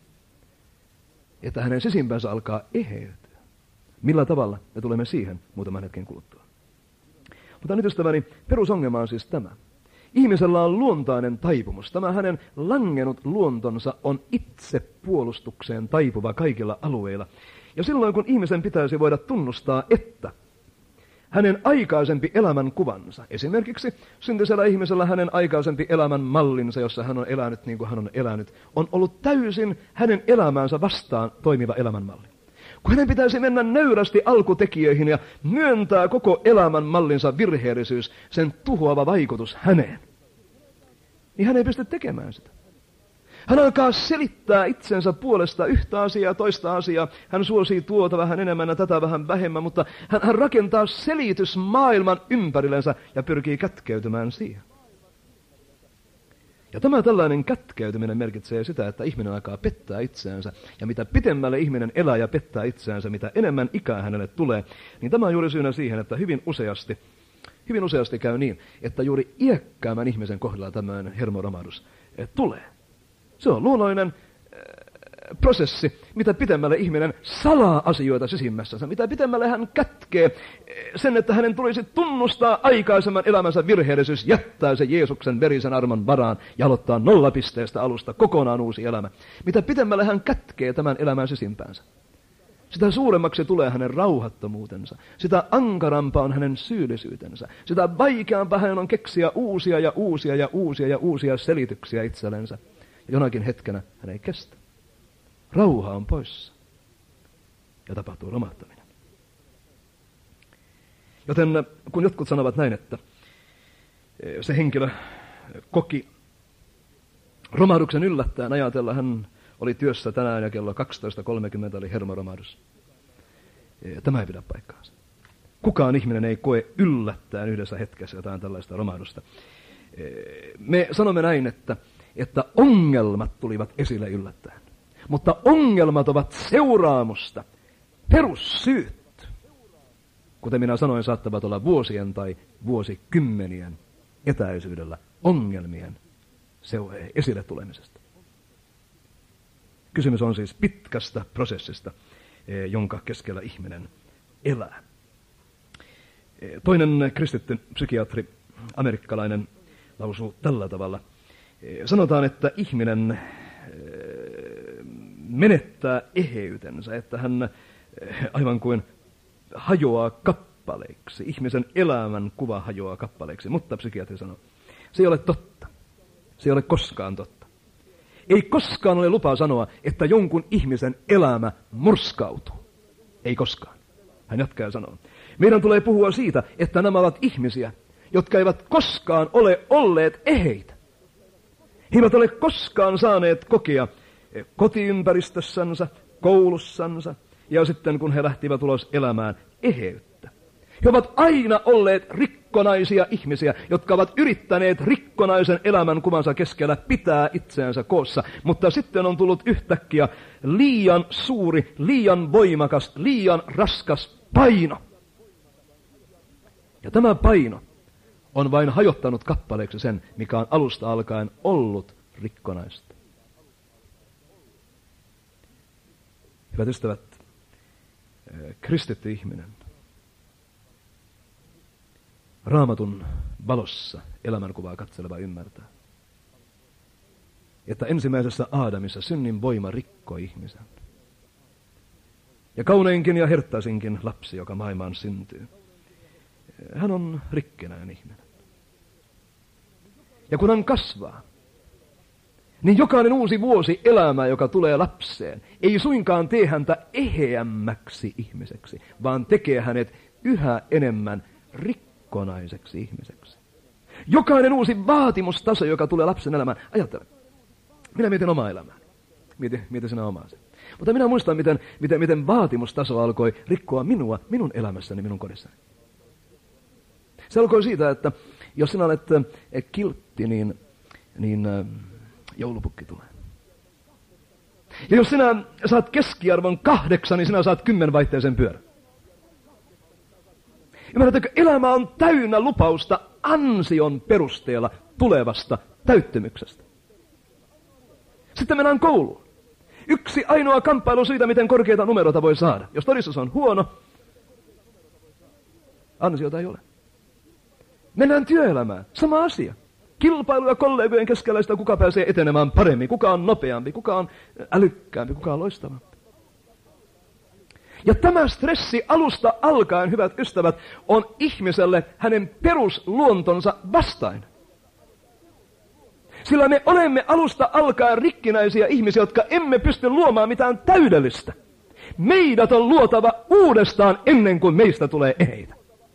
että hänen sisimpäänsä alkaa eheytyä. Millä tavalla? Me tulemme siihen muutaman hetken kuluttua. Mutta nyt ystäväni, perusongelma on siis tämä. Ihmisellä on luontainen taipumus. Tämä hänen langennut luontonsa on itse puolustukseen taipuva kaikilla alueilla. Ja silloin kun ihmisen pitäisi voida tunnustaa, että hänen aikaisempi elämän kuvansa, esimerkiksi syntisellä ihmisellä hänen aikaisempi elämän mallinsa, jossa hän on elänyt niin kuin hän on elänyt, on ollut täysin hänen elämäänsä vastaan toimiva elämänmalli. kun hänen pitäisi mennä nöyrästi alkutekijöihin ja myöntää koko elämän mallinsa virheellisyys, sen tuhoava vaikutus häneen, niin hän ei pysty tekemään sitä. Hän alkaa selittää itsensä puolesta yhtä asiaa, toista asiaa. Hän suosii tuota vähän enemmän ja tätä vähän vähemmän, mutta hän, hän rakentaa selitysmaailman ympärillensä ja pyrkii kätkeytymään siihen. Ja tämä tällainen kätkeytyminen merkitsee sitä, että ihminen alkaa pettää itseänsä. Ja mitä pitemmälle ihminen elää ja pettää itseänsä, mitä enemmän ikää hänelle tulee, niin tämä on juuri syynä siihen, että hyvin useasti, hyvin useasti käy niin, että juuri iäkkäämän ihmisen kohdalla tämmöinen hermoromahdus tulee. Se on luonnollinen äh, prosessi, mitä pitemmälle ihminen salaa asioita sisimmässänsä, mitä pitemmälle hän kätkee sen, että hänen tulisi tunnustaa aikaisemman elämänsä virheellisyys, jättää se Jeesuksen verisen armon varaan ja aloittaa nollapisteestä alusta kokonaan uusi elämä. Mitä pitemmälle hän kätkee tämän elämän sisimpäänsä, sitä suuremmaksi tulee hänen rauhattomuutensa, sitä ankarampaa on hänen syyllisyytensä, sitä vaikeampaa hänen on keksiä uusia ja uusia ja uusia ja uusia selityksiä itsellensä. Jonakin hetkenä hän ei kestä. Rauha on poissa. Ja tapahtuu romahtaminen. Joten kun jotkut sanovat näin, että se henkilö koki romahduksen yllättäen, ajatella hän oli työssä tänään ja kello kaksitoista kolmekymmentä oli hermoromahdus. Tämä ei pidä paikkaansa. Kukaan ihminen ei koe yllättäen yhdessä hetkessä jotain tällaista romahdusta. Me sanomme näin, että että ongelmat tulivat esille yllättäen. Mutta ongelmat ovat seuraamusta, perussyyt. Kuten minä sanoin, saattavat olla vuosien tai vuosikymmenien etäisyydellä ongelmien esille tulemisesta. Kysymys on siis pitkästä prosessista, jonka keskellä ihminen elää. Toinen kristitty psykiatri, amerikkalainen, lausuu tällä tavalla. Sanotaan, että ihminen menettää eheytensä, että hän aivan kuin hajoaa kappaleiksi. Ihmisen elämän kuva hajoaa kappaleiksi, mutta psykiatri sanoo, se ei ole totta. Se ei ole koskaan totta. Ei koskaan ole lupaa sanoa, että jonkun ihmisen elämä murskautuu. Ei koskaan. Hän jatkaa ja sanoo. Meidän tulee puhua siitä, että nämä ovat ihmisiä, jotka eivät koskaan ole olleet eheitä. He eivät ole koskaan saaneet kokea kotiympäristössänsä, koulussansa ja sitten kun he lähtivät ulos elämään eheyttä. He ovat aina olleet rikkonaisia ihmisiä, jotka ovat yrittäneet rikkonaisen elämän kuvansa keskellä pitää itseänsä koossa, mutta sitten on tullut yhtäkkiä liian suuri, liian voimakas, liian raskas paino. Ja tämä paino on vain hajottanut kappaleeksi sen, mikä on alusta alkaen ollut rikkonaista. Hyvät ystävät, kristitty ihminen Raamatun valossa elämänkuvaa katseleva ymmärtää, että ensimmäisessä Aadamissa synnin voima rikkoi ihmisen. Ja kauneinkin ja herttaisinkin lapsi, joka maailmaan syntyy, hän on rikkinäinen ihminen. Ja kun hän kasvaa, niin jokainen uusi vuosi elämää, joka tulee lapseen, ei suinkaan tee häntä eheämmäksi ihmiseksi, vaan tekee hänet yhä enemmän rikkonaiseksi ihmiseksi. Jokainen uusi vaatimustaso, joka tulee lapsen elämään, ajattele, minä mietin omaa elämääni, mieti, mieti sinä omaasi. Mutta minä muistan, miten, miten, miten vaatimustaso alkoi rikkoa minua, minun elämässäni, minun kodissani. Se alkoi siitä, että jos sinä olet kiltti, niin, niin joulupukki tulee. Ja jos sinä saat keskiarvon kahdeksan, niin sinä saat kymmenvaihteisen pyörän. Ymmärrätkö, elämä on täynnä lupausta ansion perusteella tulevasta täyttymyksestä. Sitten mennään kouluun. Yksi ainoa kamppailu siitä, miten korkeita numeroita voi saada. Jos todistus on huono, ansiota ei ole. Mennään työelämään. Sama asia. Kilpailuja kollegojen keskellä sitä, kuka pääsee etenemään paremmin, kuka on nopeampi, kuka on älykkäämpi, kuka on loistavampi. Ja tämä stressi alusta alkaen, hyvät ystävät, on ihmiselle hänen perusluontonsa vastainen. Sillä me olemme alusta alkaen rikkinäisiä ihmisiä, jotka emme pysty luomaan mitään täydellistä. Meidät on luotava uudestaan ennen kuin meistä tulee eheitä.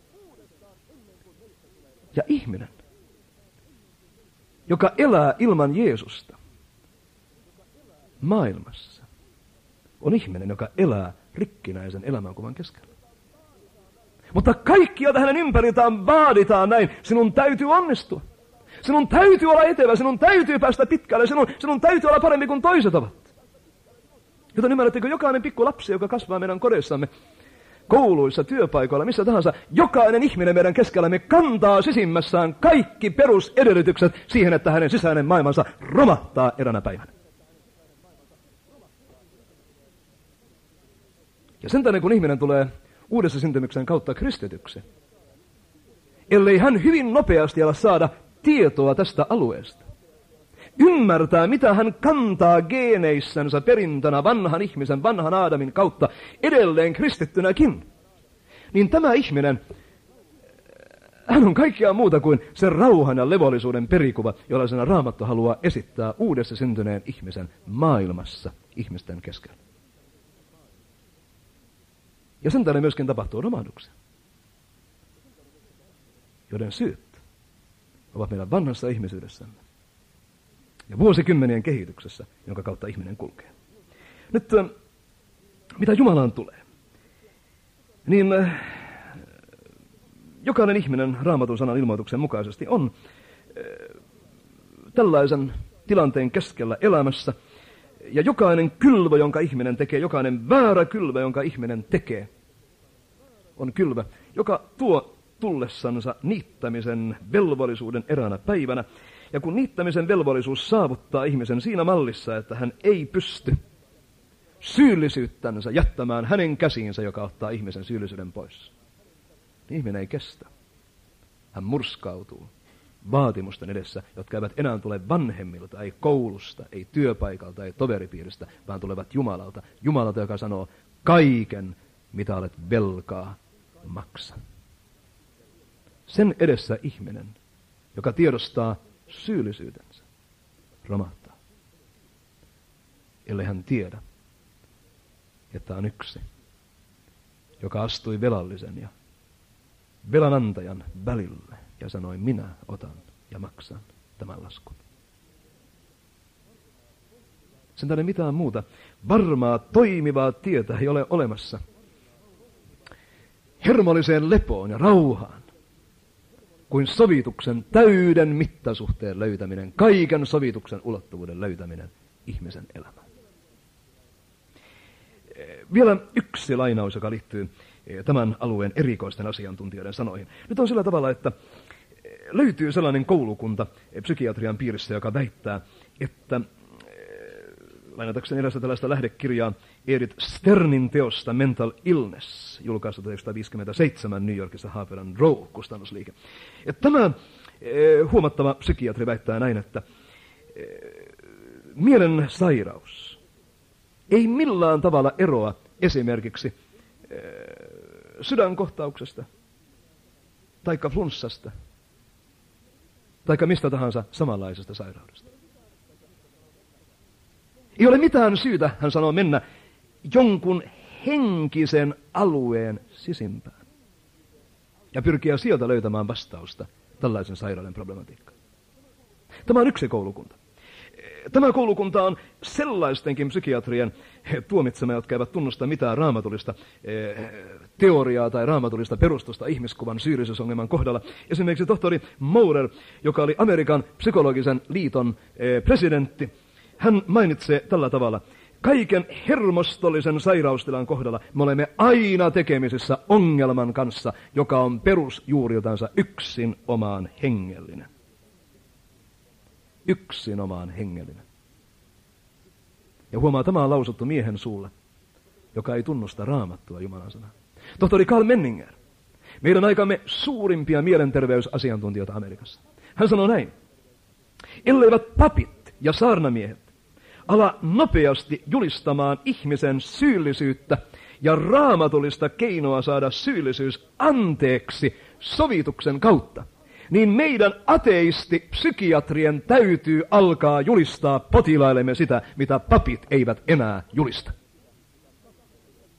Ja ihminen, joka elää ilman Jeesusta maailmassa, on ihminen, joka elää rikkinäisen elämänkuvan keskellä. Mutta kaikkialta hänen ympäriltään vaaditaan näin. Sinun täytyy onnistua. Sinun täytyy olla etevä. Sinun täytyy päästä pitkälle. Sinun, sinun täytyy olla parempi kuin toiset ovat. Joten ymmärrättekö, jokainen pikku lapsi, joka kasvaa meidän kodeissamme, kouluissa, työpaikoilla, missä tahansa, jokainen ihminen meidän keskellämme kantaa sisimmässään kaikki perusedellytykset siihen, että hänen sisäinen maailmansa romahtaa eräänä päivänä. Ja sen takia, kun ihminen tulee uudessa syntymyksen kautta kristityksi, ellei hän hyvin nopeasti ala saada tietoa tästä alueesta, ymmärtää, mitä hän kantaa geeneissänsä perintönä vanhan ihmisen, vanhan Aadamin kautta edelleen kristittynäkin, niin tämä ihminen, hän on kaikkea muuta kuin sen rauhan ja levollisuuden perikuva, jollaisena Raamattu haluaa esittää uudessa syntyneen ihmisen maailmassa ihmisten keskellä. Ja sen takia myöskin tapahtuu romahduksia, joiden syyt ovat meidän vanhassa ihmisyydessämme ja vuosikymmenien kehityksessä, jonka kautta ihminen kulkee. Nyt, mitä Jumalaan tulee, niin jokainen ihminen Raamatun sanan ilmoituksen mukaisesti on tällaisen tilanteen keskellä elämässä, ja jokainen kylvö, jonka ihminen tekee, jokainen väärä kylvö, jonka ihminen tekee, on kylvö, joka tuo tullessansa niittämisen velvollisuuden eräänä päivänä. Ja kun niittämisen velvollisuus saavuttaa ihmisen siinä mallissa, että hän ei pysty syyllisyyttänsä jättämään hänen käsiinsä, joka ottaa ihmisen syyllisyyden pois, niin ihminen ei kestä. Hän murskautuu vaatimusten edessä, jotka eivät enää tule vanhemmilta, ei koulusta, ei työpaikalta, ei toveripiiristä, vaan tulevat Jumalalta. Jumalalta, joka sanoo, kaiken, mitä olet velkaa, maksa. Sen edessä ihminen, joka tiedostaa syyllisyytensä, romahtaa. Ellei hän tiedä, että on yksi, joka astui velallisen ja velanantajan välille ja sanoi, minä otan ja maksan tämän laskun. Sen takia mitään muuta varmaa, toimivaa tietä ei ole olemassa hermolliseen lepoon ja rauhaan kuin sovituksen täyden mittasuhteen löytäminen, kaiken sovituksen ulottuvuuden löytäminen ihmisen elämään. Vielä yksi lainaus, joka liittyy tämän alueen erikoisten asiantuntijoiden sanoihin. Nyt on sillä tavalla, että löytyy sellainen koulukunta psykiatrian piirissä, joka väittää, että lainatakseni erästä tällaista lähdekirjaa Edith Sternin teosta Mental Illness, julkaistu tuhatyhdeksänsataaviisikymmentäseitsemän New Yorkissa Harper and Row kustannusliike. Että tämä eh, huomattava psykiatri väittää näin, että eh, mielen sairaus ei millään tavalla eroa esimerkiksi eh, sydänkohtauksesta, taikka flunssasta, taikka mistä tahansa samanlaisesta sairaudesta. Ei ole mitään syytä, hän sanoo, mennä jonkun henkisen alueen sisimpään ja pyrkiä sieltä löytämään vastausta tällaisen sairauden problematiikkaan. Tämä on yksi koulukunta. Tämä koulukunta on sellaistenkin psykiatrien tuomitsema, jotka eivät tunnusta mitään raamatullista teoriaa tai raamatullista perustusta ihmiskuvan syyllisyysongelman kohdalla. Esimerkiksi tohtori Maurer, joka oli Amerikan psykologisen liiton presidentti, hän mainitsee tällä tavalla, kaiken hermostollisen sairaustilan kohdalla me olemme aina tekemisissä ongelman kanssa, joka on perusjuuriltansa yksin omaan hengellinen. Yksin omaan hengellinen. Ja huomaa, tämä on lausuttu miehen suulla, joka ei tunnusta Raamattua Jumalan sanaa. Tohtori Karl Menninger, meidän aikamme suurimpia mielenterveysasiantuntijoita Amerikassa. Hän sanoo näin, elleivät papit ja saarnamiehet ala nopeasti julistamaan ihmisen syyllisyyttä ja raamatullista keinoa saada syyllisyys anteeksi sovituksen kautta, niin meidän ateisti-psykiatrien täytyy alkaa julistaa potilaillemme sitä, mitä papit eivät enää julista.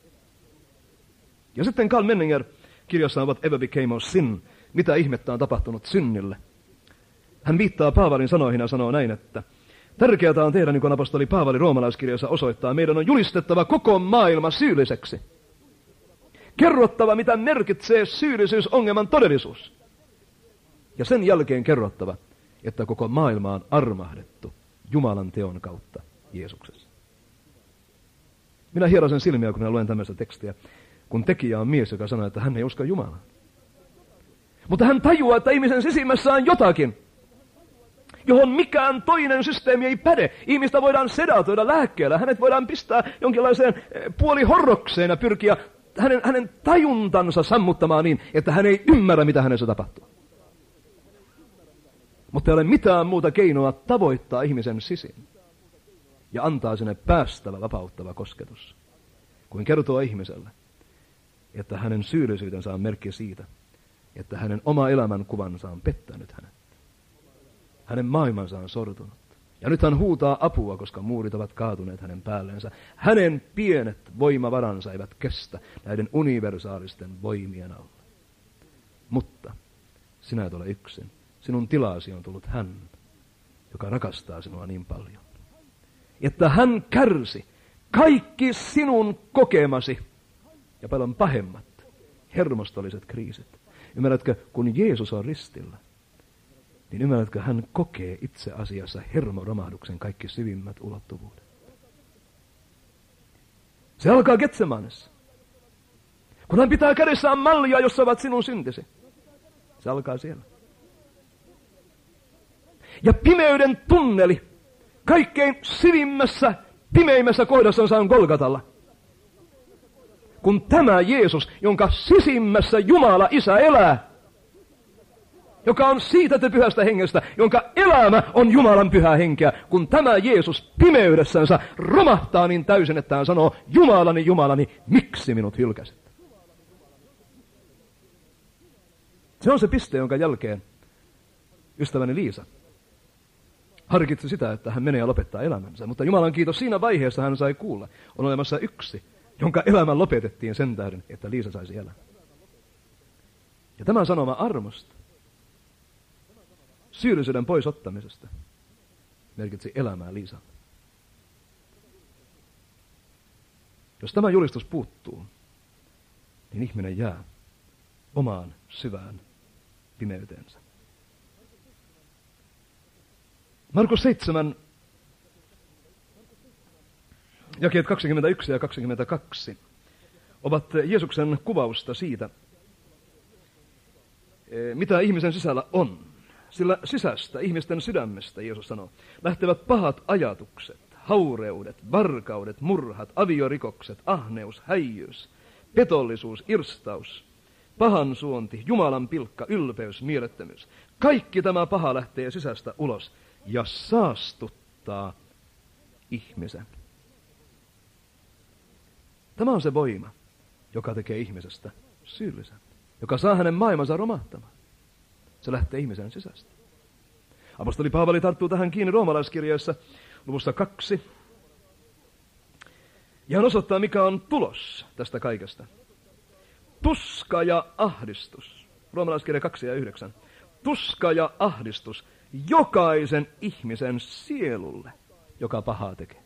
Ja sitten Carl Menninger kirjassaan What Ever Became of Sin, mitä ihmettä on tapahtunut synnille. Hän viittaa Paavalin sanoihin ja sanoo näin, että tärkeää on tehdä, niin kuin apostoli Paavali roomalaiskirjassa osoittaa, meidän on julistettava koko maailma syylliseksi. Kerrottava, mitä merkitsee syyllisyysongelman todellisuus. Ja sen jälkeen kerrottava, että koko maailma on armahdettu Jumalan teon kautta Jeesuksessa. Minä hierosen silmiä, kun minä luen tämmöistä tekstiä, kun tekijä on mies, joka sanoo, että hän ei usko Jumalaan. Mutta hän tajuaa, että ihmisen sisimmässä on jotakin, johon mikään toinen systeemi ei päde. Ihmistä voidaan sedatoida lääkkeellä, hänet voidaan pistää jonkinlaiseen puolihorrokseen ja pyrkiä hänen, hänen tajuntansa sammuttamaan niin, että hän ei ymmärrä, mitä hänessä tapahtuu. Mutta ei ole mitään muuta keinoa tavoittaa ihmisen sisin ja antaa sinne päästävä, vapauttava kosketus, kuin kertoo ihmiselle, että hänen syyllisyytensä on merkki siitä, että hänen oma elämänkuvansa on pettänyt hänet. Hänen maailmansa on sortunut. Ja nyt hän huutaa apua, koska muurit ovat kaatuneet hänen päälleensä. Hänen pienet voimavaransa eivät kestä näiden universaalisten voimien alla. Mutta sinä et ole yksin. Sinun tilaasi on tullut hän, joka rakastaa sinua niin paljon, että hän kärsi kaikki sinun kokemasi ja paljon pahemmat hermostolliset kriisit. Ymmärrätkö, kun Jeesus on ristillä, niin ymmärrätkö, hän kokee itse asiassa hermoromahduksen kaikki syvimmät ulottuvuudet. Se alkaa Getsemanessa. Kun hän pitää kädessään mallia, jossa ovat sinun syntisi. Se alkaa siellä. Ja pimeyden tunneli kaikkein syvimmässä, pimeimmässä kohdassa on Golgatalla. Kun tämä Jeesus, jonka sisimmässä Jumala Isä elää, joka on siitä pyhästä hengestä, jonka elämä on Jumalan pyhää henkeä, kun tämä Jeesus pimeydessänsä romahtaa niin täysin, että hän sanoo, Jumalani, Jumalani, miksi minut hylkäsit? Se on se piste, jonka jälkeen ystäväni Liisa harkitsi sitä, että hän menee ja lopettaa elämänsä. Mutta Jumalan kiitos, siinä vaiheessa hän sai kuulla, on olemassa yksi, jonka elämä lopetettiin sen tähden, että Liisa saisi elää. Ja tämä sanoma armosta, syyllisyyden pois ottamisesta, merkitsi elämää Liisalle. Jos tämä julistus puuttuu, niin ihminen jää omaan syvään pimeyteensä. Markus seitsemän, jakeet kaksikymmentäyksi ja kaksikymmentäkaksi ovat Jeesuksen kuvausta siitä, mitä ihmisen sisällä on. Sillä sisästä, ihmisten sydämestä, Jeesus sanoo, lähtevät pahat ajatukset, haureudet, varkaudet, murhat, aviorikokset, ahneus, häijyys, petollisuus, irstaus, pahan suonti, Jumalan pilkka, ylpeys, mielettömyys. Kaikki tämä paha lähtee sisästä ulos ja saastuttaa ihmisen. Tämä on se voima, joka tekee ihmisestä syyllisen, joka saa hänen maailmansa romahtamaan. Se lähtee ihmisen sisästä. Apostoli Paavali tarttuu tähän kiinni roomalaiskirjeessä luvussa kaksi. Ja hän osoittaa, mikä on tulos tästä kaikesta. Tuska ja ahdistus. Roomalaiskirja kaksi ja yhdeksän. Tuska ja ahdistus jokaisen ihmisen sielulle, joka pahaa tekee.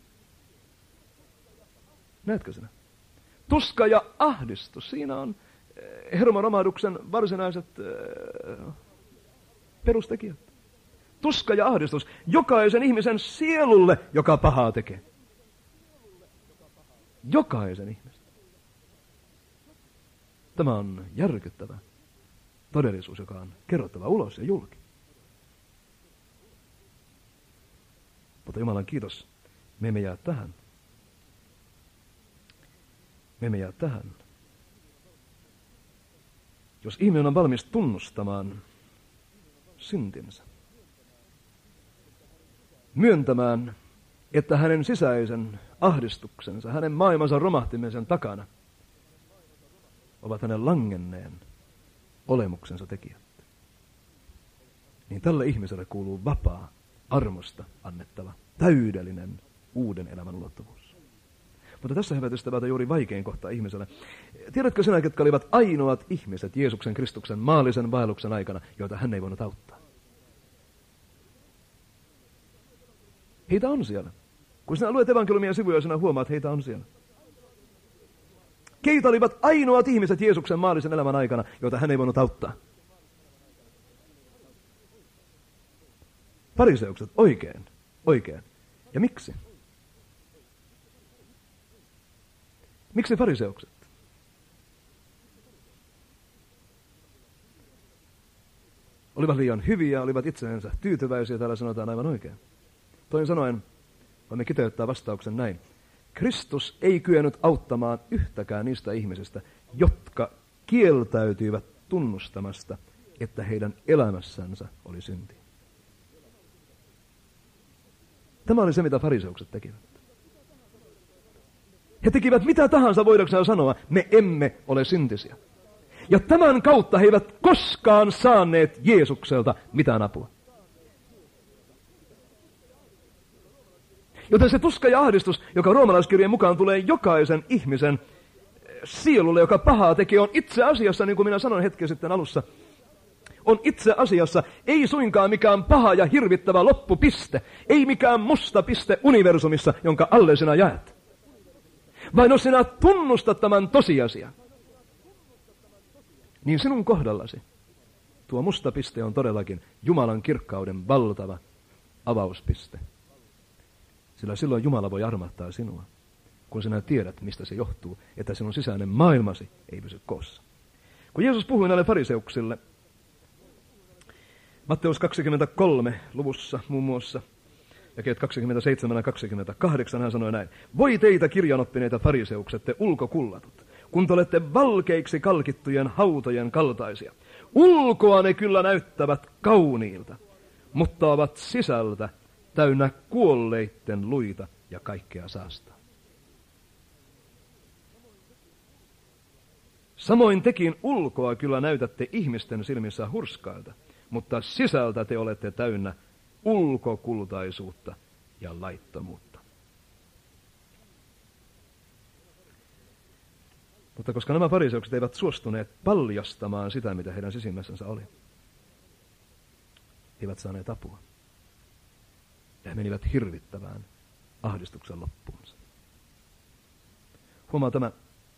Näetkö sinä? Tuska ja ahdistus. Siinä on hermoromahduksen varsinaiset äh, perustekijät. Tuska ja ahdistus jokaisen ihmisen sielulle, joka pahaa tekee. Jokaisen ihmisen. Tämä on järkyttävä todellisuus, joka on kerrottava ulos ja julki. Mutta Jumalan kiitos, me emme jää tähän. Me emme jää tähän. Jos ihminen on valmis tunnustamaan syntinsä, myöntämään, että hänen sisäisen ahdistuksensa, hänen maailmansa romahtimisen takana ovat hänen langenneen olemuksensa tekijät, niin tälle ihmiselle kuuluu vapaa, armosta annettava, täydellinen uuden elämän ulottuvuus. Mutta tässä, hyvät ystävät, on juuri vaikein kohta ihmiselle. Tiedätkö sinä, ketkä olivat ainoat ihmiset Jeesuksen Kristuksen maallisen vaelluksen aikana, joita hän ei voinut auttaa? Heitä on siellä. Kun sinä luet evankeliumien sivuja, sinä huomaat, että heitä on siellä. Keitä olivat ainoat ihmiset Jeesuksen maallisen elämän aikana, joita hän ei voinut auttaa? Fariseukset, oikein, oikein. Ja miksi? Miksi fariseukset? Olivat liian hyviä, olivat itseensä tyytyväisiä, täällä sanotaan aivan oikein. Toin sanoen, voimme kiteyttää vastauksen näin. Kristus ei kyennyt auttamaan yhtäkään niistä ihmisistä, jotka kieltäytyivät tunnustamasta, että heidän elämässänsä oli synti. Tämä oli se, mitä fariseukset tekivät. He tekivät mitä tahansa voidakseen sanoa, me emme ole syntisiä. Ja tämän kautta he eivät koskaan saaneet Jeesukselta mitään apua. Joten se tuska ja ahdistus, joka roomalaiskirjeen mukaan tulee jokaisen ihmisen sielulle, joka pahaa tekee, on itse asiassa, niin kuin minä sanoin hetki sitten alussa, on itse asiassa ei suinkaan mikään paha ja hirvittävä loppupiste, ei mikään musta piste universumissa, jonka alle sinä jäät. Vain jos sinä tunnustat tämän tosiasian, niin sinun kohdallasi tuo musta piste on todellakin Jumalan kirkkauden valtava avauspiste. Sillä silloin Jumala voi armahtaa sinua, kun sinä tiedät, mistä se johtuu, että sinun sisäinen maailmasi ei pysy koossa. Kun Jeesus puhui näille fariseuksille, Matteus kaksikymmentäkolme luvussa muun muassa, jakeet kaksikymmentäseitsemän ja kaksikymmentäkahdeksan, hän sanoi näin. Voi teitä kirjanoppineita fariseukset, te ulkokullatut, kun te olette valkeiksi kalkittujen hautojen kaltaisia. Ulkoa ne kyllä näyttävät kauniilta, mutta ovat sisältä täynnä kuolleitten luita ja kaikkea saastaa. Samoin tekin ulkoa kyllä näytätte ihmisten silmissä hurskailta, mutta sisältä te olette täynnä ulkokultaisuutta ja laittomuutta. Mutta koska nämä fariseukset eivät suostuneet paljastamaan sitä, mitä heidän sisimmässänsä oli, he eivät saaneet apua. Ja he menivät hirvittävään ahdistuksen loppuunsa. Huomaa tämä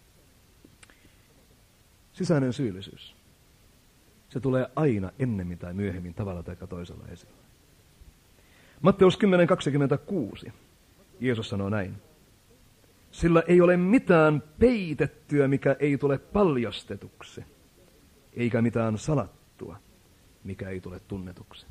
sisäinen syyllisyys. Se tulee aina ennemmin tai myöhemmin tavalla tai toisella esille. Matteus kymmenen kaksikymmentäkuusi. Jeesus sanoo näin. Sillä ei ole mitään peitettyä, mikä ei tule paljastetuksi, eikä mitään salattua, mikä ei tule tunnetuksi.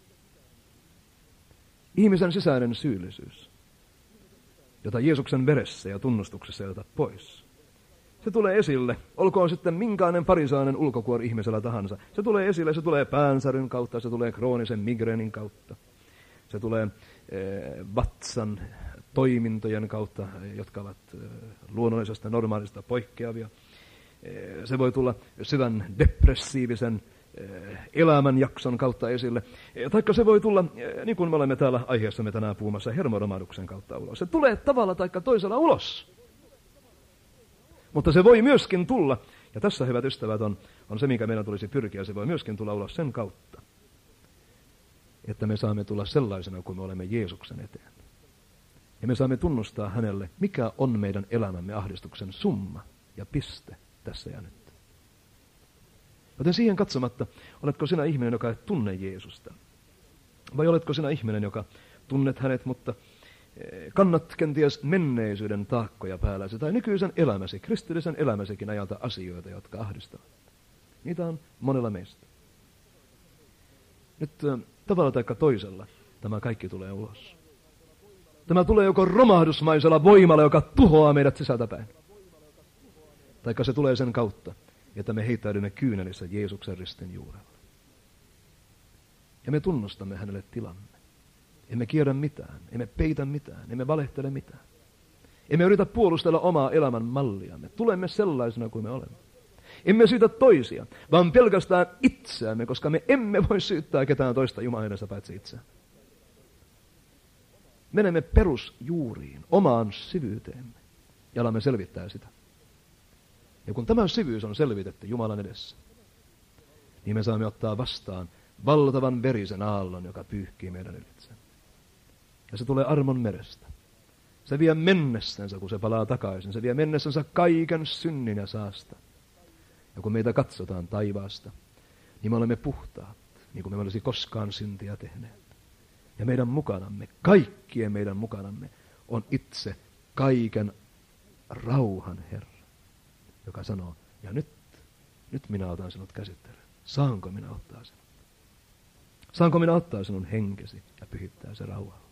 Ihmisen sisäinen syyllisyys, jota Jeesuksen veressä ja tunnustuksessa ei ota pois, se tulee esille, olkoon sitten minkäinen farisainen ulkokuori ihmisellä tahansa. Se tulee esille, se tulee päänsäryn kautta, se tulee kroonisen migreenin kautta. Se tulee eh, vatsan toimintojen kautta, jotka ovat eh, luonnollisesta normaalista poikkeavia. Eh, se voi tulla syvän depressiivisen eh, elämänjakson kautta esille. Eh, taikka se voi tulla, eh, niin kuin me olemme täällä aiheessamme tänään puhumassa, hermoromahduksen kautta ulos. Se tulee tavalla taikka toisella ulos. Mutta se voi myöskin tulla, ja tässä, hyvät ystävät, on, on se, mikä meidän tulisi pyrkiä, se voi myöskin tulla ulos sen kautta, että me saamme tulla sellaisena, kuin me olemme Jeesuksen eteen. Ja me saamme tunnustaa hänelle, mikä on meidän elämämme ahdistuksen summa ja piste tässä ja nyt. Joten siihen katsomatta, oletko sinä ihminen, joka et tunne Jeesusta? Vai oletko sinä ihminen, joka tunnet hänet, mutta kannat kenties menneisyyden taakkoja päälläsi tai nykyisen elämäsi, kristillisen elämäsikin ajalta asioita, jotka ahdistavat. Niitä on monella meistä. Nyt tavalla tai toisella tämä kaikki tulee ulos. Tämä tulee joko romahdusmaisella voimalla, joka tuhoaa meidät sisältäpäin. Taikka se tulee sen kautta, että me heittäydymme kyynelissä Jeesuksen ristin juurella. Ja me tunnustamme hänelle tilamme. Emme kierrä mitään, emme peitä mitään, emme valehtele mitään. Emme yritä puolustella omaa elämän malliamme. Tulemme sellaisena kuin me olemme. Emme syytä toisia, vaan pelkästään itseämme, koska me emme voi syyttää ketään toista Jumalan edessä paitsi itseään. Menemme perusjuuriin, omaan syvyyteemme. ja alamme selvittää sitä. Ja kun tämä syvyys on selvitetty Jumalan edessä, niin me saamme ottaa vastaan valtavan verisen aallon, joka pyyhkii meidän ylitse. Ja se tulee armon merestä. Se vie mennessänsä, kun se palaa takaisin. Se vie mennessänsä kaiken synnin ja saasta. Ja kun meitä katsotaan taivaasta, niin me olemme puhtaat, niin kuin me olisi koskaan syntiä tehneet. Ja meidän mukanamme, kaikkien meidän mukanamme, on itse kaiken rauhan Herra, joka sanoo, ja nyt, nyt minä otan sinut käsittelyyn. Saanko minä ottaa sinut? Saanko minä ottaa sinun henkesi ja pyhittää se rauhalla?